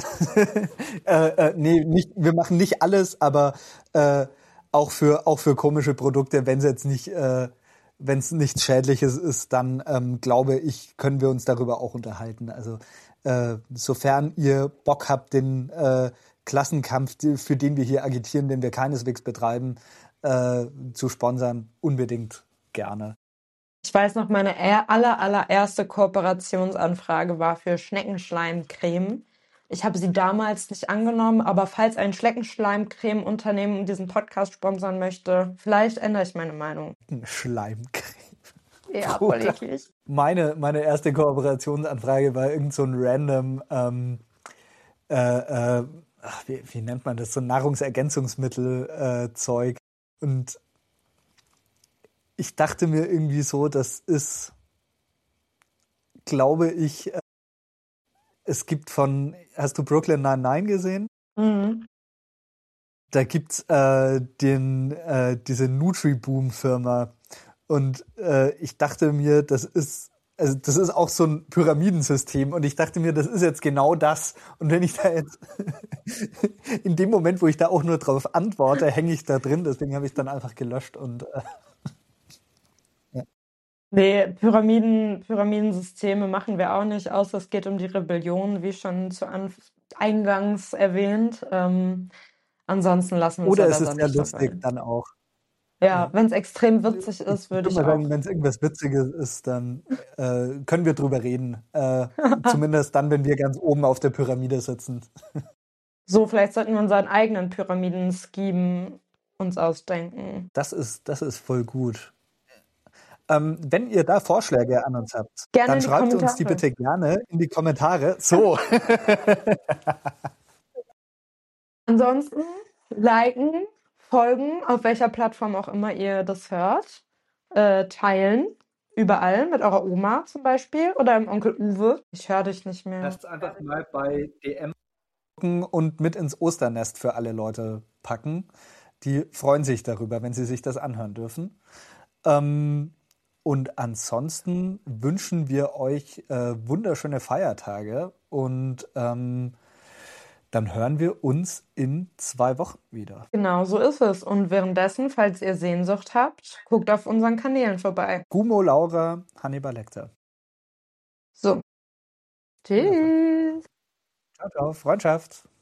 Speaker 1: Wir machen nicht alles, aber auch für komische Produkte, wenn es jetzt nicht, wenn es nichts Schädliches ist, dann glaube ich, können wir uns darüber auch unterhalten. Also sofern ihr Bock habt, den Klassenkampf, für den wir hier agitieren, den wir keineswegs betreiben, zu sponsern, unbedingt gerne.
Speaker 2: Ich weiß noch, meine allererste Kooperationsanfrage war für Schneckenschleimcreme. Ich habe sie damals nicht angenommen, aber falls ein Schneckenschleimcreme-Unternehmen diesen Podcast sponsern möchte, vielleicht ändere ich meine Meinung.
Speaker 1: Schleimcreme.
Speaker 2: Ja, voll eklig.
Speaker 1: Meine erste Kooperationsanfrage war irgend so ein random, wie nennt man das, so Nahrungsergänzungsmittel-Zeug. Und ich dachte mir irgendwie so, das ist, glaube ich, es gibt hast du Brooklyn Nine-Nine gesehen?
Speaker 2: Mhm.
Speaker 1: Da gibt's diese Nutriboom-Firma. Und ich dachte mir, das ist also das ist auch so ein Pyramidensystem und ich dachte mir, das ist jetzt genau das. Und wenn ich da jetzt in dem Moment, wo ich da auch nur drauf antworte, hänge ich da drin. Deswegen habe ich dann einfach gelöscht und ja.
Speaker 2: Nee, Pyramidensysteme machen wir auch nicht, außer es geht um die Rebellion, wie schon eingangs erwähnt. Ansonsten lassen wir uns
Speaker 1: Oder
Speaker 2: ja
Speaker 1: es
Speaker 2: da
Speaker 1: ist sehr
Speaker 2: nicht
Speaker 1: lustig
Speaker 2: dabei.
Speaker 1: dann auch.
Speaker 2: Ja,
Speaker 1: Ja.
Speaker 2: wenn es extrem
Speaker 1: Ich,
Speaker 2: witzig
Speaker 1: ich
Speaker 2: ist, würde
Speaker 1: würde
Speaker 2: ich
Speaker 1: mal
Speaker 2: auch.
Speaker 1: sagen, wenn es irgendwas Witziges ist, dann können wir drüber reden. Zumindest dann, wenn wir ganz oben auf der Pyramide sitzen.
Speaker 2: So, vielleicht sollten wir unseren eigenen Pyramiden-Scheme uns ausdenken.
Speaker 1: Das ist voll gut. Wenn ihr da Vorschläge an uns habt,
Speaker 2: Gerne
Speaker 1: dann
Speaker 2: in die
Speaker 1: schreibt uns die
Speaker 2: Kommentare.
Speaker 1: bitte gerne in die Kommentare. So.
Speaker 2: Ansonsten liken, folgen, auf welcher Plattform auch immer ihr das hört, teilen, überall, mit eurer Oma zum Beispiel oder im Onkel Uwe. Ich höre dich nicht mehr.
Speaker 1: Lasst einfach mal bei DM gucken und mit ins Osternest für alle Leute packen. Die freuen sich darüber, wenn sie sich das anhören dürfen. Und ansonsten wünschen wir euch wunderschöne Feiertage und dann hören wir uns in 2 Wochen wieder.
Speaker 2: Genau, so ist es. Und währenddessen, falls ihr Sehnsucht habt, guckt auf unseren Kanälen vorbei.
Speaker 1: Gumo, Laura, Hannibal Lecter.
Speaker 2: So.
Speaker 1: Wundervoll.
Speaker 2: Tschüss.
Speaker 1: Ciao, ciao. Freundschaft.